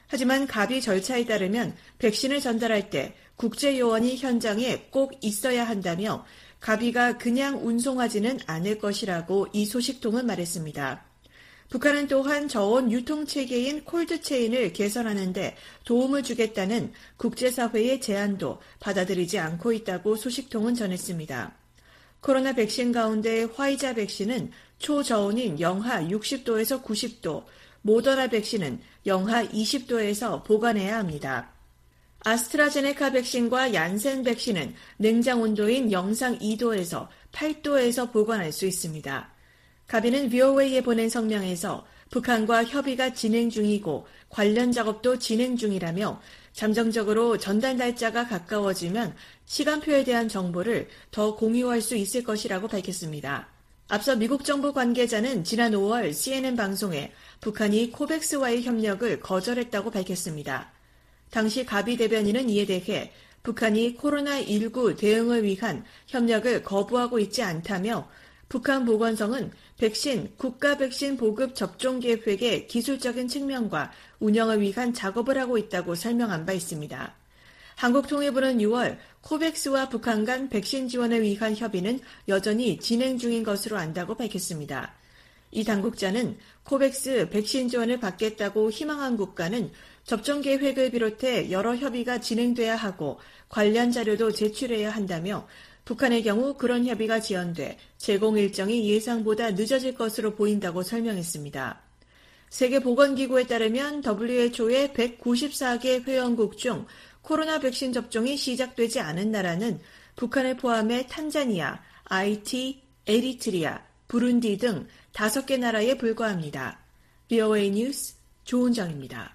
하지만 가비 절차에 따르면 백신을 전달할 때 국제요원이 현장에 꼭 있어야 한다며 가비가 그냥 운송하지는 않을 것이라고 이 소식통은 말했습니다. 북한은 또한 저온 유통체계인 콜드체인을 개선하는 데 도움을 주겠다는 국제사회의 제안도 받아들이지 않고 있다고 소식통은 전했습니다. 코로나 백신 가운데 화이자 백신은 초저온인 영하 육십 도에서 구십 도, 모더나 백신은 영하 이십 도에서 보관해야 합니다. 아스트라제네카 백신과 얀센 백신은 냉장 온도인 영상 이 도에서 팔 도에서 보관할 수 있습니다. 가비는 브이오에이에 보낸 성명에서 북한과 협의가 진행 중이고 관련 작업도 진행 중이라며 잠정적으로 전달 날짜가 가까워지면 시간표에 대한 정보를 더 공유할 수 있을 것이라고 밝혔습니다. 앞서 미국 정부 관계자는 지난 오월 씨엔엔 방송에 북한이 코백스와의 협력을 거절했다고 밝혔습니다. 당시 가비 대변인은 이에 대해 북한이 코로나 십구 대응을 위한 협력을 거부하고 있지 않다며 북한 보건성은 백신, 국가 백신 보급 접종 계획의 기술적인 측면과 운영을 위한 작업을 하고 있다고 설명한 바 있습니다. 한국통일부는 유월 코백스와 북한 간 백신 지원을 위한 협의는 여전히 진행 중인 것으로 안다고 밝혔습니다. 이 당국자는 코백스 백신 지원을 받겠다고 희망한 국가는 접종 계획을 비롯해 여러 협의가 진행돼야 하고 관련 자료도 제출해야 한다며 북한의 경우 그런 협의가 지연돼 제공 일정이 예상보다 늦어질 것으로 보인다고 설명했습니다. 세계보건기구에 따르면 더블유에이치오의 백구십사 개 회원국 중 코로나 백신 접종이 시작되지 않은 나라는 북한을 포함해 탄자니아, 아이티, 에리트리아, 부룬디 등 다섯 개 나라에 불과합니다. 브이오에이 뉴스 조은정입니다.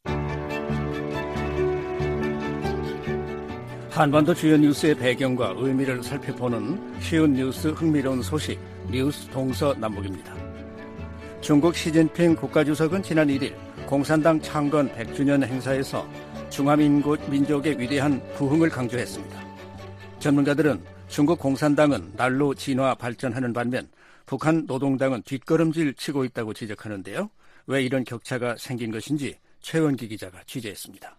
한반도 주요 뉴스의 배경과 의미를 살펴보는 쉬운 뉴스 흥미로운 소식 뉴스 동서남북입니다. 중국 시진핑 국가주석은 지난 일 일 공산당 창건 백 주년 행사에서 중화민족의 위대한 부흥을 강조했습니다. 전문가들은 중국 공산당은 날로 진화 발전하는 반면 북한 노동당은 뒷걸음질 치고 있다고 지적하는데요. 왜 이런 격차가 생긴 것인지 최원기 기자가 취재했습니다.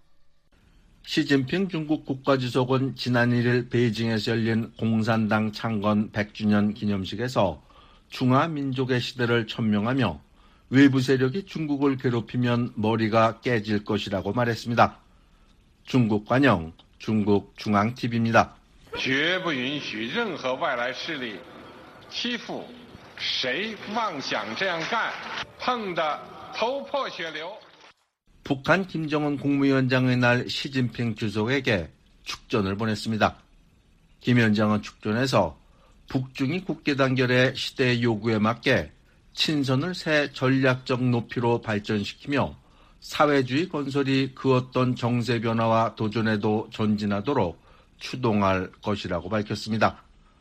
시진핑 중국 국가주석은 지난 일 일 베이징에서 열린 공산당 창건 백 주년 기념식에서 중화민족의 시대를 천명하며 외부 세력이 중국을 괴롭히면 머리가 깨질 것이라고 말했습니다. 중국 관영 중국 중앙티비입니다. 绝不允许任何外来势力欺负谁妄想这样干碰得头破血流 북한 김정은 국무위원장의 날 시진핑 주석에게 축전을 보냈습니다. 김 위원장은 축전에서 북중이 국계단결의 시대의 요구에 맞게 친선을 새 전략적 높이로 발전시키며 사회주의 건설이 그 어떤 정세 변화와 도전에도 전진하도록 추동할 것이라고 밝혔습니다.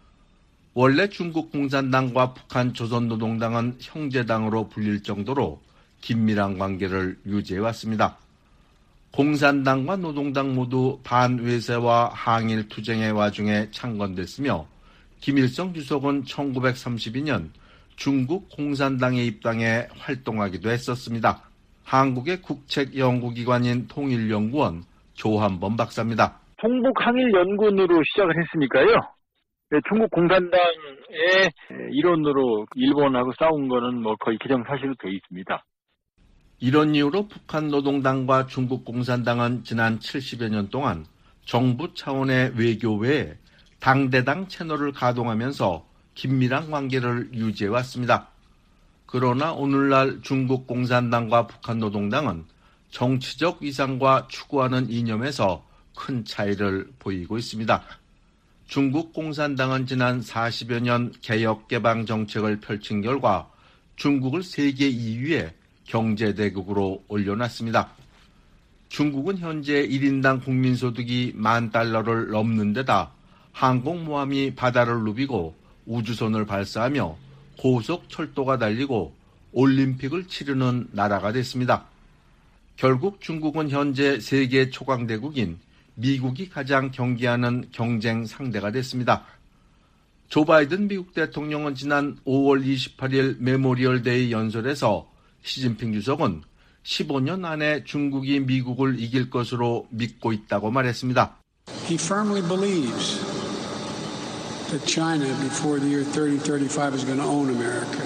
원래 중국 공산당과 북한 조선노동당은 형제당으로 불릴 정도로 긴밀한 관계를 유지해왔습니다. 공산당과 노동당 모두 반외세와 항일 투쟁의 와중에 창건됐으며 김일성 주석은 천구백삼십이 년 중국 공산당에 입당해 활동하기도 했었습니다. 한국의 국책연구기관인 통일연구원 조한범 박사입니다. 동북항일연구원으로 시작을 했으니까요. 중국 공산당의 일원으로 일본하고 싸운 거는 뭐 거의 기정사실로 되어 있습니다. 이런 이유로 북한 노동당과 중국 공산당은 지난 칠십여 년 동안 정부 차원의 외교 외에 당대당 채널을 가동하면서 긴밀한 관계를 유지해왔습니다. 그러나 오늘날 중국 공산당과 북한 노동당은 정치적 위상과 추구하는 이념에서 큰 차이를 보이고 있습니다. 중국 공산당은 지난 사십여 년 개혁 개방 정책을 펼친 결과 중국을 세계 이 위의 경제대국으로 올려놨습니다. 중국은 현재 일 인당 국민소득이 만 달러를 넘는 데다 항공모함이 바다를 누비고 우주선을 발사하며 고속철도가 달리고 올림픽을 치르는 나라가 됐습니다. 결국 중국은 현재 세계 초강대국인 미국이 가장 경계하는 경쟁 상대가 됐습니다. 조 바이든 미국 대통령은 지난 오월 이십팔일 메모리얼 데이 연설에서 시진핑 주석은 십오 년 안에 중국이 미국을 이길 것으로 믿고 있다고 말했습니다. He firmly believes that China before the year thirty thirty-five is going to own America.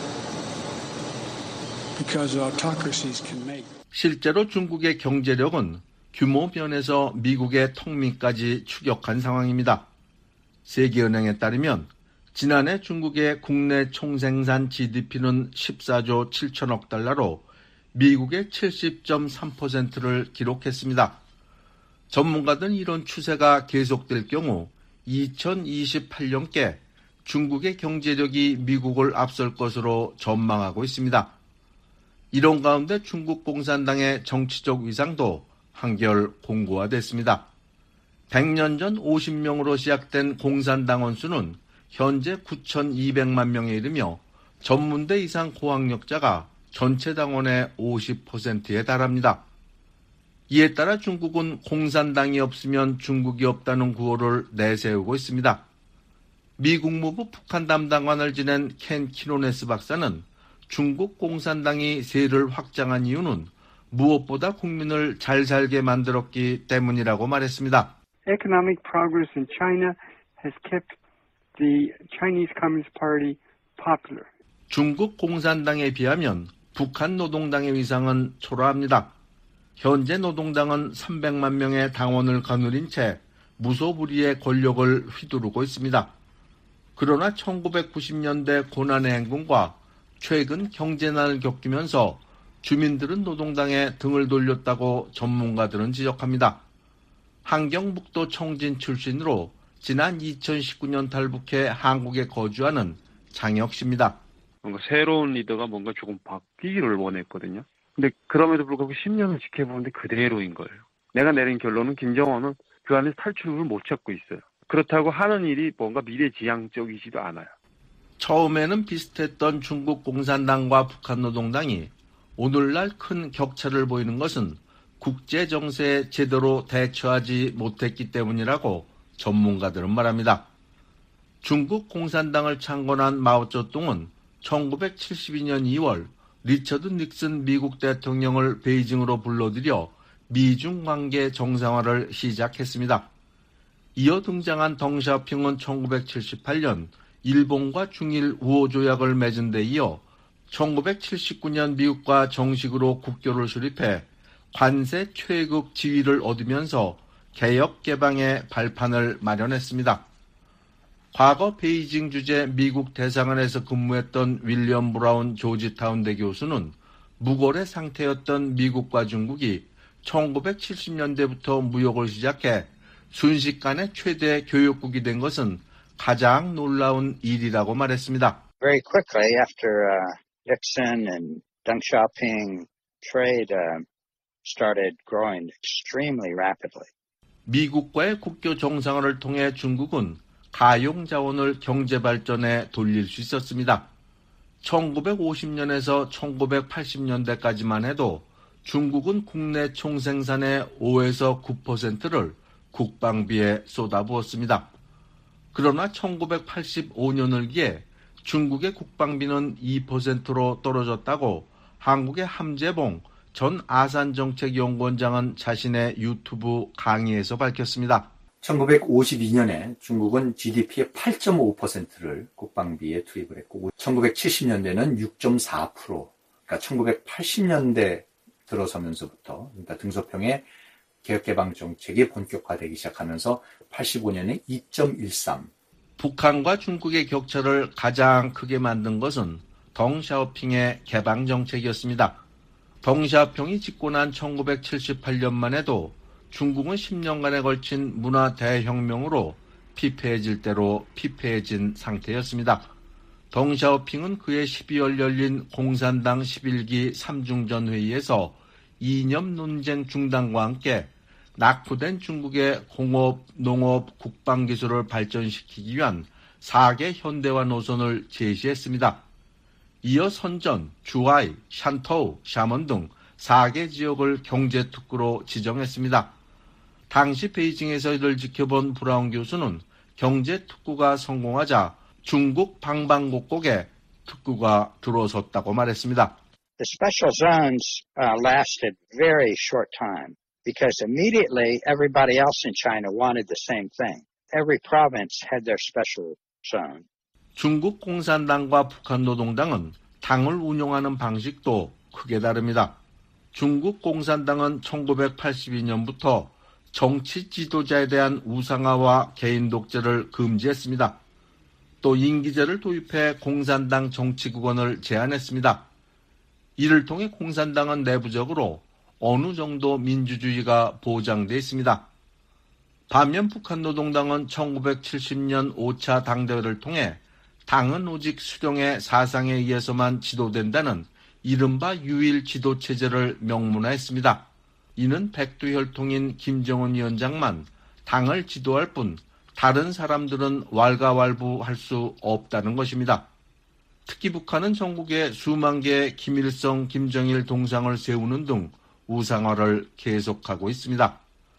Because autocracies can make. 실제로 중국의 경제력은 규모 면에서 미국의 통미까지 추격한 상황입니다. 세계은행에 따르면 지난해 중국의 국내 총생산 지디피는 십사조 칠천억 달러로 미국의 칠십 점 삼 퍼센트를 기록했습니다. 전문가들은 이런 추세가 계속될 경우 이천이십팔 년께 중국의 경제력이 미국을 앞설 것으로 전망하고 있습니다. 이런 가운데 중국 공산당의 정치적 위상도 한결 공고화됐습니다. 백 년 전 오십 명으로 시작된 공산당원 수는 현재 구천이백만 명에 이르며 전문대 이상 고학력자가 전체 당원의 오십 퍼센트에 달합니다. 이에 따라 중국은 공산당이 없으면 중국이 없다는 구호를 내세우고 있습니다. 미 국무부 북한 담당관을 지낸 켄 키노네스 박사는 중국 공산당이 세를 확장한 이유는 무엇보다 국민을 잘 살게 만들었기 때문이라고 말했습니다. Economic progress in China has kept the Chinese Communist Party popular. 중국 공산당에 비하면 북한 노동당의 위상은 초라합니다. 현재 노동당은 삼백만 명의 당원을 거느린 채 무소불위의 권력을 휘두르고 있습니다. 그러나 천구백구십 년대 고난의 행군과 최근 경제난을 겪으면서 주민들은 노동당에 등을 돌렸다고 전문가들은 지적합니다. 한경북도 청진 출신으로 지난 이천십구 년 탈북해 한국에 거주하는 장혁 씨입니다. 뭔가 새로운 리더가 뭔가 조금 바뀌기를 원했거든요. 근데 그럼에도 불구하고 십 년을 지켜보는데 그대로인 거예요. 내가 내린 결론은 김정은은 그 안에서 탈출을 못 찾고 있어요. 그렇다고 하는 일이 뭔가 미래지향적이지도 않아요. 처음에는 비슷했던 중국 공산당과 북한 노동당이 오늘날 큰 격차를 보이는 것은 국제 정세에 제대로 대처하지 못했기 때문이라고 전문가들은 말합니다. 중국 공산당을 창건한 마오쩌둥은 천구백칠십이 년 이월 리처드 닉슨 미국 대통령을 베이징으로 불러들여 미중 관계 정상화를 시작했습니다. 이어 등장한 덩샤오핑은 천구백칠십팔 년 일본과 중일 우호조약을 맺은 데 이어 천구백칠십구 년 미국과 정식으로 국교를 수립해 관세 최극 지위를 얻으면서 개혁 개방의 발판을 마련했습니다. 과거 베이징 주재 미국 대사관에서 근무했던 윌리엄 브라운 조지타운대 교수는 무고래 상태였던 미국과 중국이 천구백칠십 년대부터 무역을 시작해 순식간에 최대 교역국이 된 것은 가장 놀라운 일이라고 말했습니다. Very quickly after uh, Nixon and Deng Xiaoping trade uh, started growing extremely rapidly. 미국과의 국교 정상화를 통해 중국은 가용 자원을 경제 발전에 돌릴 수 있었습니다. 천구백오십 년에서 천구백팔십 년대까지만 해도 중국은 국내 총생산의 오에서 구 퍼센트를 국방비에 쏟아부었습니다. 그러나 천구백팔십오 년을 기해 중국의 국방비는 이 퍼센트로 떨어졌다고 한국의 함재봉 전 아산정책연구원장은 자신의 유튜브 강의에서 밝혔습니다. 천구백오십이 년에 중국은 지디피의 팔 점 오 퍼센트를 국방비에 투입을 했고 천구백칠십 년대는 육 점 사 퍼센트, 그러니까 천구백팔십 년대 들어서면서부터 그러니까 등소평의 개혁개방 정책이 본격화되기 시작하면서 팔십오 년에 이 점 일삼. 북한과 중국의 격차를 가장 크게 만든 것은 덩샤오핑의 개방 정책이었습니다. 덩샤오핑이 집권한 천구백칠십팔 년만 해도 중국은 십 년간에 걸친 문화 대혁명으로 피폐해질 대로 피폐해진 상태였습니다. 덩샤오핑은 그해 십이월 열린 공산당 십일 기 삼중전 회의에서 이념 논쟁 중단과 함께 낙후된 중국의 공업, 농업, 국방기술을 발전시키기 위한 사 개 현대화 노선을 제시했습니다. 이어 선전, 주하이, 샨토우, 샤먼 등 사 개 지역을 경제특구로 지정했습니다. 당시 베이징에서 이를 지켜본 브라운 교수는 경제특구가 성공하자 중국 방방곡곡에 특구가 들어섰다고 말했습니다. The special zones uh, lasted very short time because immediately everybody else in China wanted the same thing. Every province had their special zone. 중국 공산당과 북한 노동당은 당을 운영하는 방식도 크게 다릅니다. 중국 공산당은 천구백팔십이 년부터 정치 지도자에 대한 우상화와 개인 독재를 금지했습니다. 또 임기제를 도입해 공산당 정치국원을 제한했습니다. 이를 통해 공산당은 내부적으로 어느 정도 민주주의가 보장돼 있습니다. 반면 북한 노동당은 천구백칠십 년 오 차 당대회를 통해 당은 오직 수령의 사상에 의해서만 지도된다는 이른바 유일 지도체제를 명문화했습니다. 이는 백두혈통인 김정은 위원장만 당을 지도할 뿐 다른 사람들은 왈가왈부할 수 없다는 것입니다. 특히 북한은 전국에 수만 개의 김일성, 김정일 동상을 세우는 등 우상화를 계속하고 있습니다.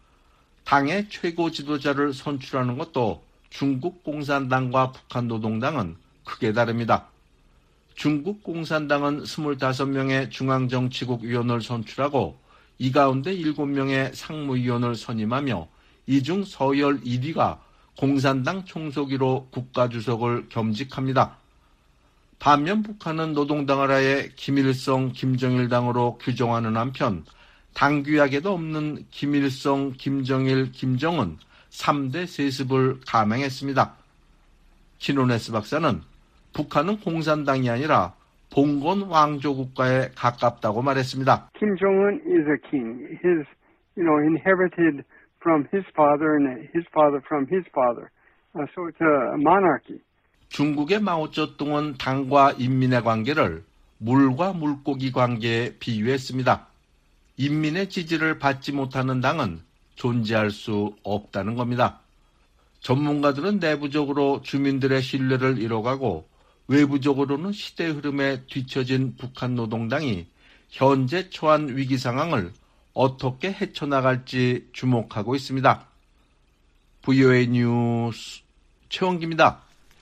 당의 최고 지도자를 선출하는 것도 중국 공산당과 북한 노동당은 크게 다릅니다. 중국 공산당은 이십오 명의 중앙정치국 위원을 선출하고 이 가운데 일곱 명의 상무위원을 선임하며 이 중 서열 일 위가 공산당 총서기로 국가주석을 겸직합니다. 반면 북한은 노동당을 아예 김일성, 김정일 당으로 규정하는 한편 당규약에도 없는 김일성, 김정일, 김정은 삼 대 세습을 감행했습니다. 키노네스 박사는 북한은 공산당이 아니라 봉건 왕조 국가에 가깝다고 말했습니다. Kim Jong-un is a king. His, you know, inherited from his father and his father from his father. Uh, so it's a monarchy. 중국의 마오쩌둥은 당과 인민의 관계를 물과 물고기 관계에 비유했습니다. 인민의 지지를 받지 못하는 당은 존재할 수 없다는 겁니다. 전문가들은 내부적으로 주민들의 신뢰를 잃어가고 외부적으로는 시대 흐름에 뒤처진 북한 노동당이 현재 처한 위기 상황을 어떻게 헤쳐나갈지 주목하고 있습니다. 브이오에이 뉴스 최원기입니다.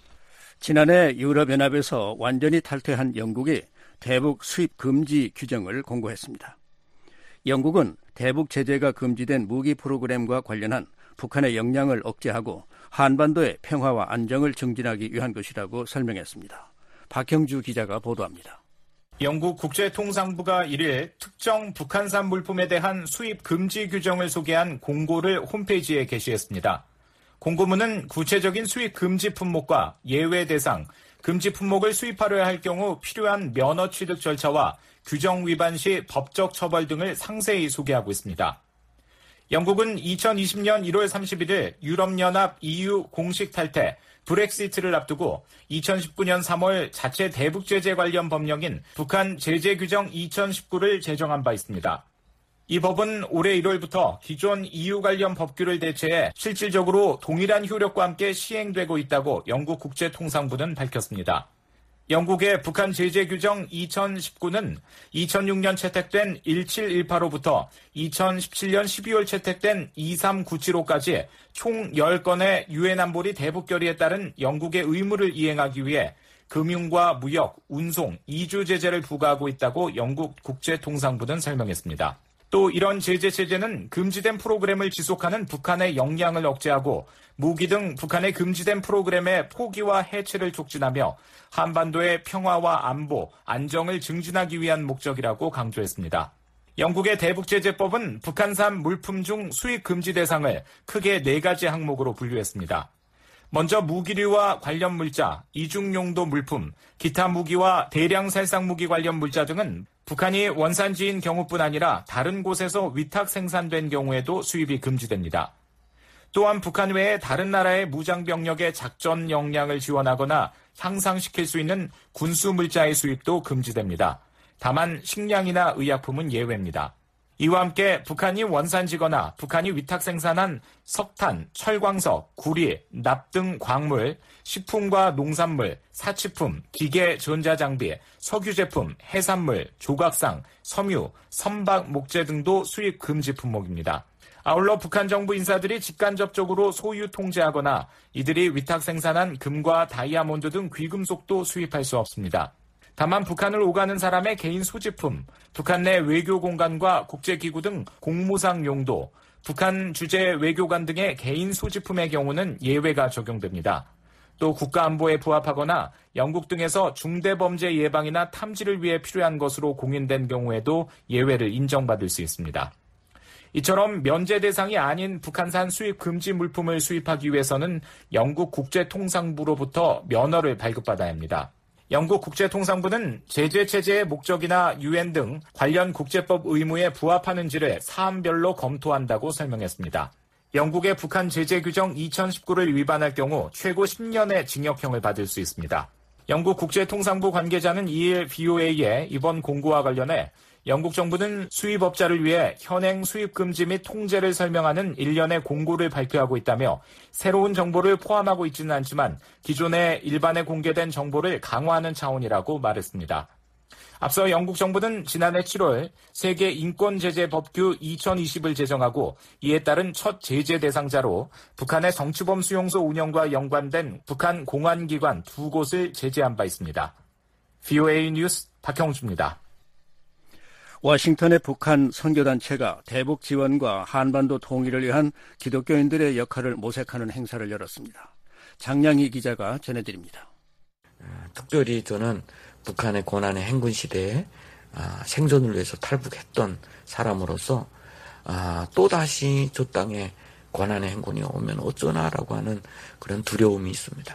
지난해 유럽연합에서 완전히 탈퇴한 영국이 대북 수입 금지 규정을 공고했습니다. 영국은 대북 제재가 금지된 무기 프로그램과 관련한 북한의 역량을 억제하고 한반도의 평화와 안정을 증진하기 위한 것이라고 설명했습니다. 박형주 기자가 보도합니다. 영국 국제통상부가 일일 특정 북한산 물품에 대한 수입 금지 규정을 소개한 공고를 홈페이지에 게시했습니다. 공고문은 구체적인 수입 금지 품목과 예외 대상, 금지 품목을 수입하려 할 경우 필요한 면허 취득 절차와 규정 위반 시 법적 처벌 등을 상세히 소개하고 있습니다. 영국은 이천이십 년 일월 삼십일일 유럽연합 이유 공식 탈퇴, 브렉시트를 앞두고 이천십구 년 삼월 자체 대북 제재 관련 법령인 북한 제재 규정 이천십구를 제정한 바 있습니다. 이 법은 올해 일월부터 기존 이유 관련 법규를 대체해 실질적으로 동일한 효력과 함께 시행되고 있다고 영국 국제통상부는 밝혔습니다. 영국의 북한 제재 규정 이천십구는 이천육 년 채택된 일칠일팔호부터 이천십칠 년 십이월 채택된 이삼구칠호까지 총 십 건의 유엔 안보리 대북 결의에 따른 영국의 의무를 이행하기 위해 금융과 무역, 운송, 이주 제재를 부과하고 있다고 영국 국제통상부는 설명했습니다. 또 이런 제재 체제는 금지된 프로그램을 지속하는 북한의 역량을 억제하고 무기 등 북한의 금지된 프로그램의 포기와 해체를 촉진하며 한반도의 평화와 안보, 안정을 증진하기 위한 목적이라고 강조했습니다. 영국의 대북제재법은 북한산 물품 중 수입 금지 대상을 크게 네 가지 항목으로 분류했습니다. 먼저 무기류와 관련 물자, 이중용도 물품, 기타 무기와 대량 살상 무기 관련 물자 등은 북한이 원산지인 경우뿐 아니라 다른 곳에서 위탁 생산된 경우에도 수입이 금지됩니다. 또한 북한 외에 다른 나라의 무장병력의 작전 역량을 지원하거나 향상시킬 수 있는 군수 물자의 수입도 금지됩니다. 다만 식량이나 의약품은 예외입니다. 이와 함께 북한이 원산지거나 북한이 위탁 생산한 석탄, 철광석, 구리, 납 등 광물, 식품과 농산물, 사치품, 기계, 전자장비, 석유제품, 해산물, 조각상, 섬유, 선박, 목재 등도 수입 금지 품목입니다. 아울러 북한 정부 인사들이 직간접적으로 소유 통제하거나 이들이 위탁 생산한 금과 다이아몬드 등 귀금속도 수입할 수 없습니다. 다만 북한을 오가는 사람의 개인 소지품, 북한 내 외교 공간과 국제기구 등 공무상 용도, 북한 주재 외교관 등의 개인 소지품의 경우는 예외가 적용됩니다. 또 국가안보에 부합하거나 영국 등에서 중대범죄 예방이나 탐지를 위해 필요한 것으로 공인된 경우에도 예외를 인정받을 수 있습니다. 이처럼 면제 대상이 아닌 북한산 수입 금지 물품을 수입하기 위해서는 영국 국제통상부로부터 면허를 발급받아야 합니다. 영국 국제통상부는 제재 체제의 목적이나 유엔 등 관련 국제법 의무에 부합하는지를 사안별로 검토한다고 설명했습니다. 영국의 북한 제재 규정 이천십구를 위반할 경우 최고 십 년의 징역형을 받을 수 있습니다. 영국 국제통상부 관계자는 이일 브이오에이에 이번 공고와 관련해 영국 정부는 수입업자를 위해 현행 수입 금지 및 통제를 설명하는 일련의 공고를 발표하고 있다며 새로운 정보를 포함하고 있지는 않지만 기존에 일반에 공개된 정보를 강화하는 차원이라고 말했습니다. 앞서 영국 정부는 지난해 칠월 세계 인권제재법규 이천이십을 제정하고 이에 따른 첫 제재 대상자로 북한의 정치범 수용소 운영과 연관된 북한 공안기관 두 곳을 제재한 바 있습니다. 브이오에이 뉴스 박형주입니다. 워싱턴의 북한 선교단체가 대북 지원과 한반도 통일을 위한 기독교인들의 역할을 모색하는 행사를 열었습니다. 장량희 기자가 전해드립니다. 특별히 저는 북한의 고난의 행군 시대에 생존을 위해서 탈북했던 사람으로서 또다시 저 땅에 고난의 행군이 오면 어쩌나라고 하는 그런 두려움이 있습니다.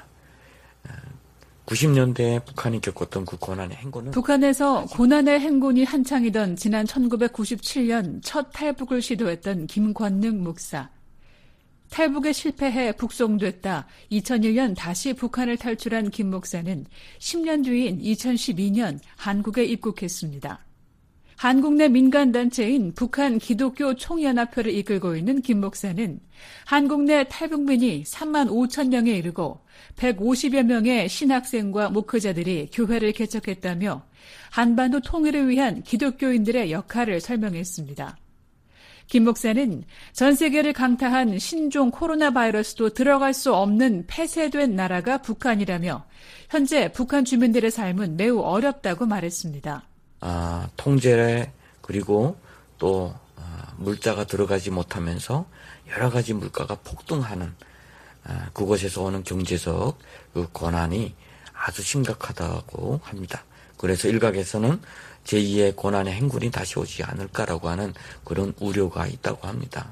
구십 년대에 북한이 겪었던 그 고난의 행군은 북한에서 고난의 행군이 한창이던 지난 천구백구십칠 년 첫 탈북을 시도했던 김권능 목사. 탈북에 실패해 북송됐다 이천일 년 다시 북한을 탈출한 김 목사는 십 년 뒤인 이천십이 년 한국에 입국했습니다. 한국 내 민간단체인 북한 기독교 총연합회를 이끌고 있는 김 목사는 한국 내 탈북민이 삼만 오천 명에 이르고 백오십여 명의 신학생과 목회자들이 교회를 개척했다며 한반도 통일을 위한 기독교인들의 역할을 설명했습니다. 김 목사는 전 세계를 강타한 신종 코로나 바이러스도 들어갈 수 없는 폐쇄된 나라가 북한이라며 현재 북한 주민들의 삶은 매우 어렵다고 말했습니다. 아, 통제 그리고 또 아, 물자가 들어가지 못하면서 여러 가지 물가가 폭등하는 아, 그곳에서 오는 경제적 그 고난이 아주 심각하다고 합니다. 그래서 일각에서는 제이의 고난의 행군이 다시 오지 않을까라고 하는 그런 우려가 있다고 합니다.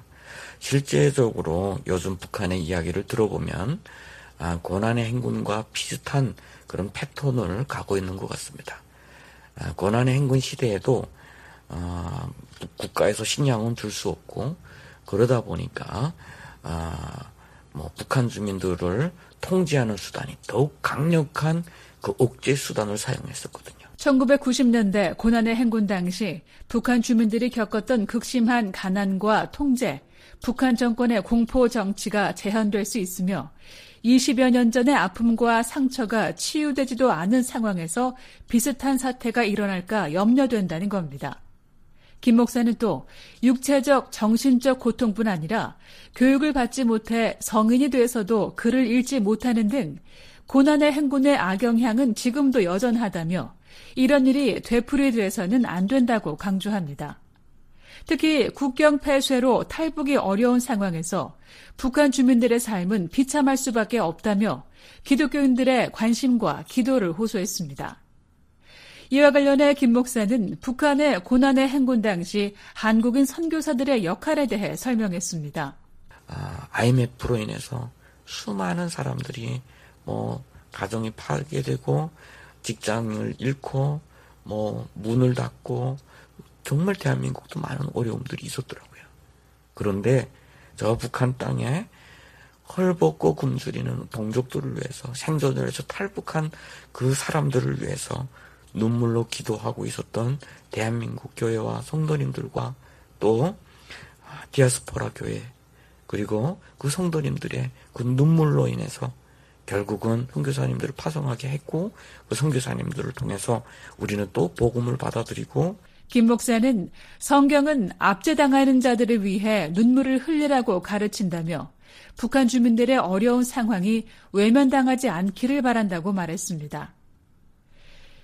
실제적으로 요즘 북한의 이야기를 들어보면 아, 고난의 행군과 비슷한 그런 패턴을 가고 있는 것 같습니다. 아, 고난의 행군 시대에도 어, 국가에서 식량은 줄 수 없고 그러다 보니까 아, 뭐 북한 주민들을 통제하는 수단이 더욱 강력한 그 억제 수단을 사용했었거든요. 천구백구십 년대 고난의 행군 당시 북한 주민들이 겪었던 극심한 가난과 통제, 북한 정권의 공포 정치가 재현될 수 있으며 이십여 년 전의 아픔과 상처가 치유되지도 않은 상황에서 비슷한 사태가 일어날까 염려된다는 겁니다. 김 목사는 또 육체적, 정신적 고통뿐 아니라 교육을 받지 못해 성인이 돼서도 글을 읽지 못하는 등 고난의 행군의 악영향은 지금도 여전하다며 이런 일이 되풀이돼서는 안 된다고 강조합니다. 특히 국경 폐쇄로 탈북이 어려운 상황에서 북한 주민들의 삶은 비참할 수밖에 없다며 기독교인들의 관심과 기도를 호소했습니다. 이와 관련해 김 목사는 북한의 고난의 행군 당시 한국인 선교사들의 역할에 대해 설명했습니다. 아, 아이엠에프로 인해서 수많은 사람들이 뭐 가정이 파괴되고 직장을 잃고 뭐 문을 닫고 정말 대한민국도 많은 어려움들이 있었더라고요. 그런데 저 북한 땅에 헐벗고 굶주리는 동족들을 위해서 생존을 위해서 탈북한 그 사람들을 위해서 눈물로 기도하고 있었던 대한민국 교회와 성도님들과 또 디아스포라 교회 그리고 그 성도님들의 그 눈물로 인해서 결국은 선교사님들을 파송하게 했고 그 선교사님들을 통해서 우리는 또 복음을 받아들이고 김 목사는 성경은 압제당하는 자들을 위해 눈물을 흘리라고 가르친다며 북한 주민들의 어려운 상황이 외면당하지 않기를 바란다고 말했습니다.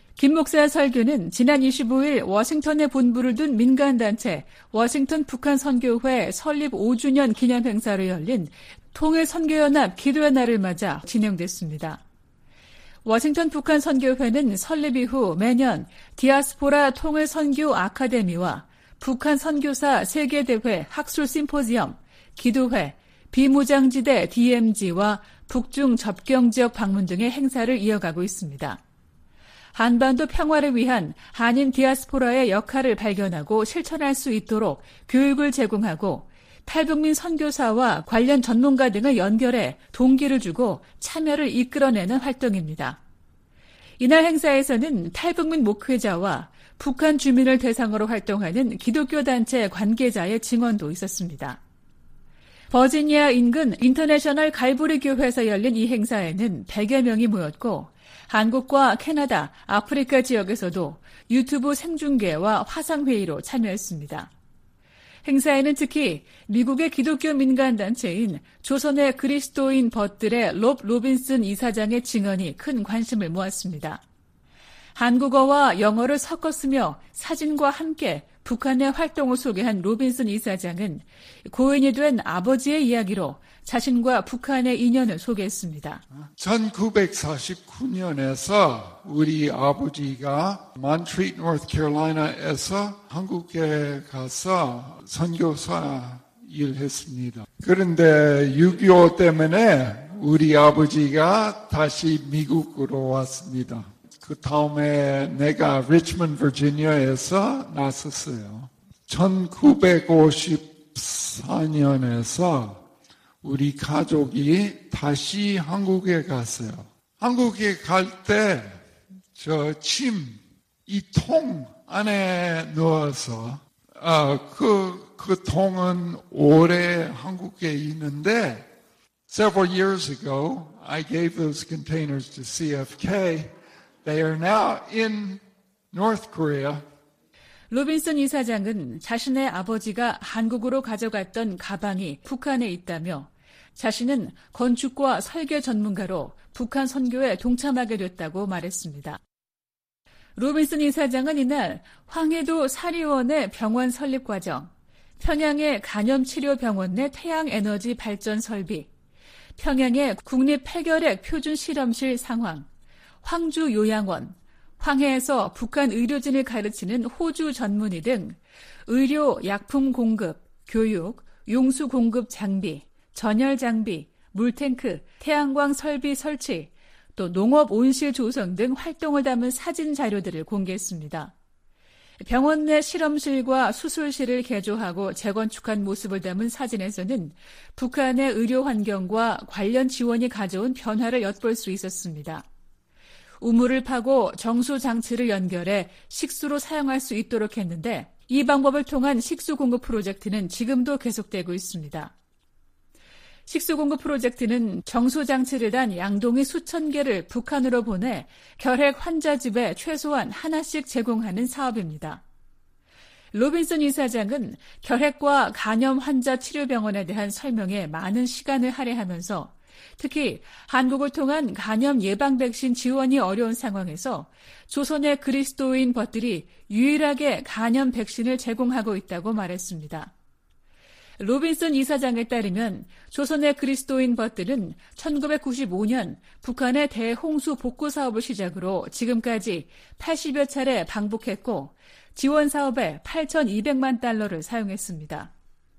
김 목사의 설교는 지난 이십오일 워싱턴에 본부를 둔 민간단체 워싱턴 북한 선교회 설립 오 주년 기념 행사로 열린 통일선교연합 기도의 날을 맞아 진행됐습니다. 워싱턴 북한 선교회는 설립 이후 매년 디아스포라 통일선교 아카데미와 북한 선교사 세계대회 학술 심포지엄, 기도회, 비무장지대 디엠지와 북중 접경지역 방문 등의 행사를 이어가고 있습니다. 한반도 평화를 위한 한인 디아스포라의 역할을 발견하고 실천할 수 있도록 교육을 제공하고 탈북민 선교사와 관련 전문가 등을 연결해 동기를 주고 참여를 이끌어내는 활동입니다. 이날 행사에서는 탈북민 목회자와 북한 주민을 대상으로 활동하는 기독교 단체 관계자의 증언도 있었습니다. 버지니아 인근 인터내셔널 갈보리 교회에서 열린 이 행사에는 백여 명이 모였고 한국과 캐나다, 아프리카 지역에서도 유튜브 생중계와 화상회의로 참여했습니다. 행사에는 특히 미국의 기독교 민간단체인 조선의 그리스도인 벗들의 롭 로빈슨 이사장의 증언이 큰 관심을 모았습니다. 한국어와 영어를 섞어 쓰며 사진과 함께 북한의 활동을 소개한 로빈슨 이사장은 고인이 된 아버지의 이야기로 자신과 북한의 인연을 소개했습니다. 천구백사십구 년에서 우리 아버지가 몬트리올, 노스캐롤라이나에서 한국에 가서 선교사 일했습니다. 그런데 육이오 때문에 우리 아버지가 다시 미국으로 왔습니다. 그 다음에 내가 리치먼드, 버지니아에서 났었어요. 천구백오십사 년에서 우리 가족이 다시 한국에 갔어요. 한국에 갈 때 저 침, 이 통 안에 넣어서 어, 그, 그 통은 오래 한국에 있는데 several years ago I gave those containers to C F K. They are now in North Korea. 로빈슨 이사장은 자신의 아버지가 한국으로 가져갔던 가방이 북한에 있다며 자신은 건축과 설계 전문가로 북한 선교에 동참하게 됐다고 말했습니다. 로빈슨 이사장은 이날 황해도 사리원의 병원 설립 과정, 평양의 간염치료병원 내 태양에너지 발전 설비, 평양의 국립폐결핵 표준 실험실 상황, 황주 요양원, 황해에서 북한 의료진을 가르치는 호주 전문의 등 의료 약품 공급, 교육, 용수 공급 장비, 전열 장비, 물탱크, 태양광 설비 설치, 또 농업 온실 조성 등 활동을 담은 사진 자료들을 공개했습니다. 병원 내 실험실과 수술실을 개조하고 재건축한 모습을 담은 사진에서는 북한의 의료 환경과 관련 지원이 가져온 변화를 엿볼 수 있었습니다. 우물을 파고 정수 장치를 연결해 식수로 사용할 수 있도록 했는데 이 방법을 통한 식수 공급 프로젝트는 지금도 계속되고 있습니다. 식수 공급 프로젝트는 정수 장치를 단 양동이 수천 개를 북한으로 보내 결핵 환자 집에 최소한 하나씩 제공하는 사업입니다. 로빈슨 이사장은 결핵과 간염 환자 치료병원에 대한 설명에 많은 시간을 할애하면서 특히 한국을 통한 간염 예방 백신 지원이 어려운 상황에서 조선의 그리스도인 벗들이 유일하게 간염 백신을 제공하고 있다고 말했습니다. 로빈슨 이사장에 따르면 조선의 그리스도인 벗들은 천구백구십오 년 북한의 대홍수 복구 사업을 시작으로 지금까지 팔십여 차례 방북했고 지원 사업에 팔천이백만 달러를 사용했습니다.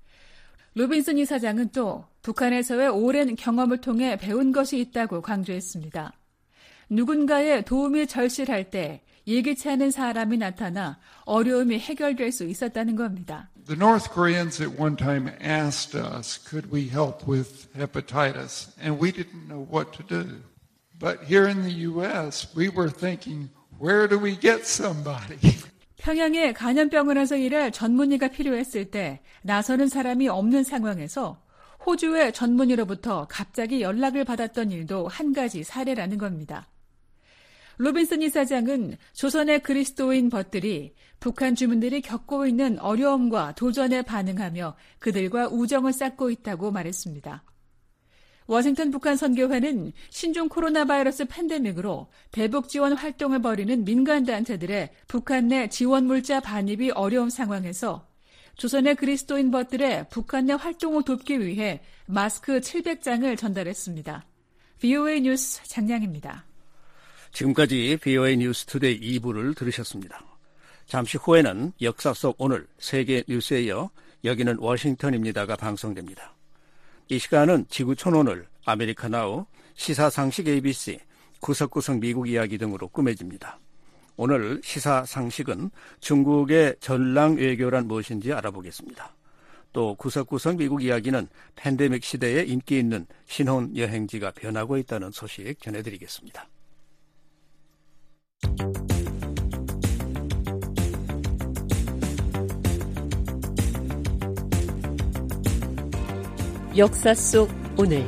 로빈슨 이사장은 또 북한에서의 오랜 경험을 통해 배운 것이 있다고 강조했습니다. 누군가의 도움이 절실할 때 예기치 않은 사람이 나타나 어려움이 해결될 수 있었다는 겁니다. The North Koreans at one time asked us, could we help with hepatitis? And we didn't know what to do. But here in the U S, we were thinking, where do we get somebody? 평양의 간염병원에서 일할 전문의가 필요했을 때 나서는 사람이 없는 상황에서 호주의 전문의로부터 갑자기 연락을 받았던 일도 한 가지 사례라는 겁니다. 로빈슨 이사장은 조선의 그리스도인 벗들이 북한 주민들이 겪고 있는 어려움과 도전에 반응하며 그들과 우정을 쌓고 있다고 말했습니다. 워싱턴 북한 선교회는 신종 코로나 바이러스 팬데믹으로 대북 지원 활동을 벌이는 민간단체들의 북한 내 지원 물자 반입이 어려운 상황에서 조선의 그리스도인 벗들의 북한 내 활동을 돕기 위해 마스크 칠백 장을 전달했습니다. 브이오에이 뉴스 장량입니다. 지금까지 브이오에이 뉴스 투데이 이 부를 들으셨습니다. 잠시 후에는 역사 속 오늘 세계 뉴스에 이어 여기는 워싱턴입니다가 방송됩니다. 이 시간은 지구촌 오늘, 아메리카 나우, 시사상식 에이비씨, 구석구석 미국 이야기 등으로 꾸며집니다. 오늘 시사상식은 중국의 전랑 외교란 무엇인지 알아보겠습니다. 또 구석구석 미국 이야기는 팬데믹 시대에 인기 있는 신혼 여행지가 변하고 있다는 소식 전해드리겠습니다. 역사 속 오늘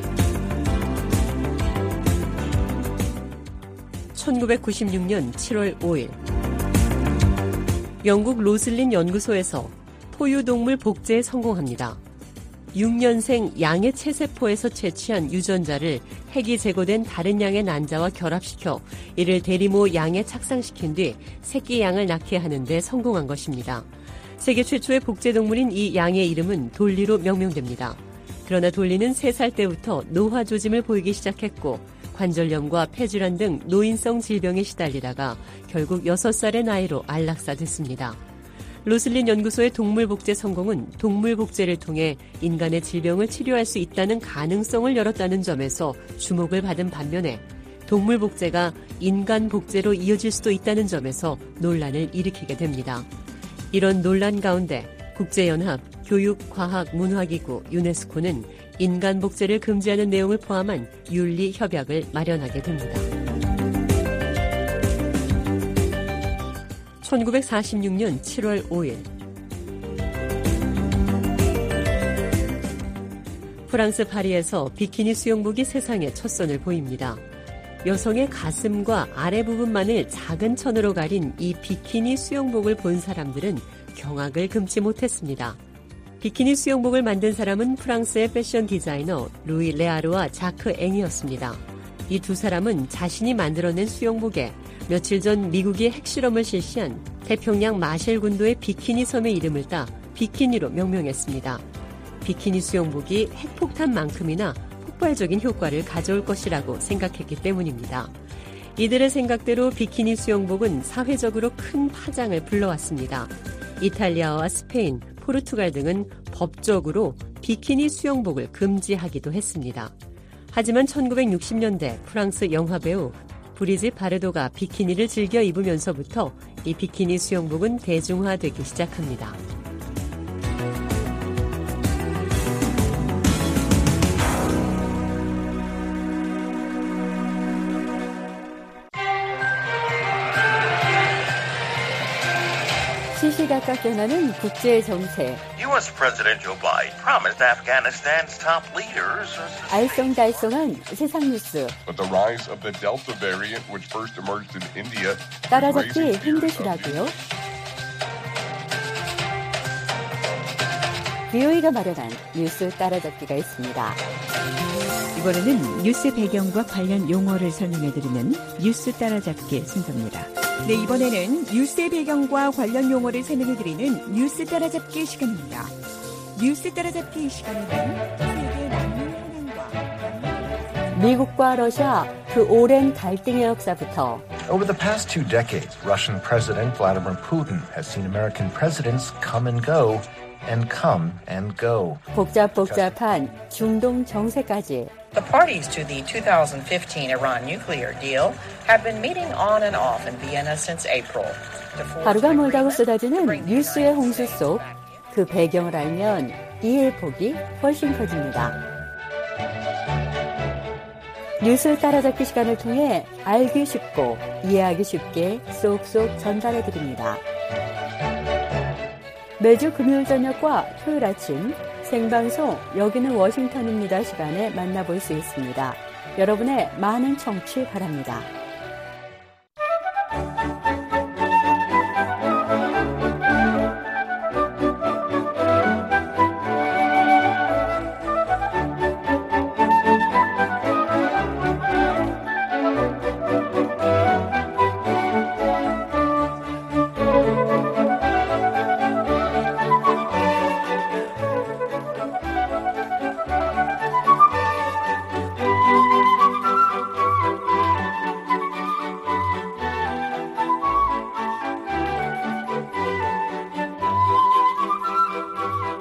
천구백구십육 년 칠월 오일 영국 로슬린 연구소에서 포유동물 복제에 성공합니다. 육 년생 양의 체세포에서 채취한 유전자를 핵이 제거된 다른 양의 난자와 결합시켜 이를 대리모 양에 착상시킨 뒤 새끼 양을 낳게 하는 데 성공한 것입니다. 세계 최초의 복제동물인 이 양의 이름은 돌리로 명명됩니다. 그러나 돌리는 세 살 때부터 노화 조짐을 보이기 시작했고 관절염과 폐질환 등 노인성 질병에 시달리다가 결국 여섯 살의 나이로 안락사됐습니다. 로슬린 연구소의 동물 복제 성공은 동물 복제를 통해 인간의 질병을 치료할 수 있다는 가능성을 열었다는 점에서 주목을 받은 반면에 동물 복제가 인간 복제로 이어질 수도 있다는 점에서 논란을 일으키게 됩니다. 이런 논란 가운데 국제연합 교육과학문화기구 유네스코는 인간 복제를 금지하는 내용을 포함한 윤리협약을 마련하게 됩니다. 천구백사십육 년 칠월 오일 프랑스 파리에서 비키니 수영복이 세상에 첫 선을 보입니다. 여성의 가슴과 아래 부분만을 작은 천으로 가린 이 비키니 수영복을 본 사람들은 경악을 금치 못했습니다. 비키니 수영복을 만든 사람은 프랑스의 패션 디자이너 루이 레아르와 자크 앵이었습니다. 이 두 사람은 자신이 만들어낸 수영복에 며칠 전 미국이 핵실험을 실시한 태평양 마셸 군도의 비키니 섬의 이름을 따 비키니로 명명했습니다. 비키니 수영복이 핵폭탄만큼이나 폭발적인 효과를 가져올 것이라고 생각했기 때문입니다. 이들의 생각대로 비키니 수영복은 사회적으로 큰 파장을 불러왔습니다. 이탈리아와 스페인, 포르투갈 등은 법적으로 비키니 수영복을 금지하기도 했습니다. 하지만 천구백육십 년대 프랑스 영화배우 브리짓 바르도가 비키니를 즐겨 입으면서부터 이 비키니 수영복은 대중화되기 시작합니다. 시시각각 변하는 국제 정세. U S President Joe Biden promised Afghanistan's top leaders. 알쏭달쏭한 세상 뉴스. But the rise of the Delta variant, which first emerged in India, 따라잡기 힘드시라고요? 브이오에이가 마련한 뉴스 따라잡기가 있습니다. 이번에는 뉴스 배경과 관련 용어를 설명해드리는 뉴스 따라잡기 순서입니다. 네, 이번에는 뉴스의 배경과 관련 용어를 설명해드리는 뉴스 따라잡기 시간입니다. 뉴스 따라잡기 시간에는 세계 난민 현황과 미국과 러시아 그 오랜 갈등의 역사부터 Over the past two decades, Russian President Vladimir Putin has seen American presidents come and go and come and go. 복잡복잡한 중동 정세까지 The parties to the twenty fifteen Iran nuclear deal have been meeting on and off in Vienna since April. 하루가 멀다고 쏟아지는 뉴스의 홍수 속 그 배경을 알면 이해폭이 훨씬 커집니다. 뉴스 따라잡기 시간을 통해 알기 쉽고 이해하기 쉽게 쏙쏙 전달해드립니다. 매주 금요일 저녁과 토요일 아침 생방송 여기는 워싱턴입니다 시간에 만나볼 수 있습니다. 여러분의 많은 청취 바랍니다.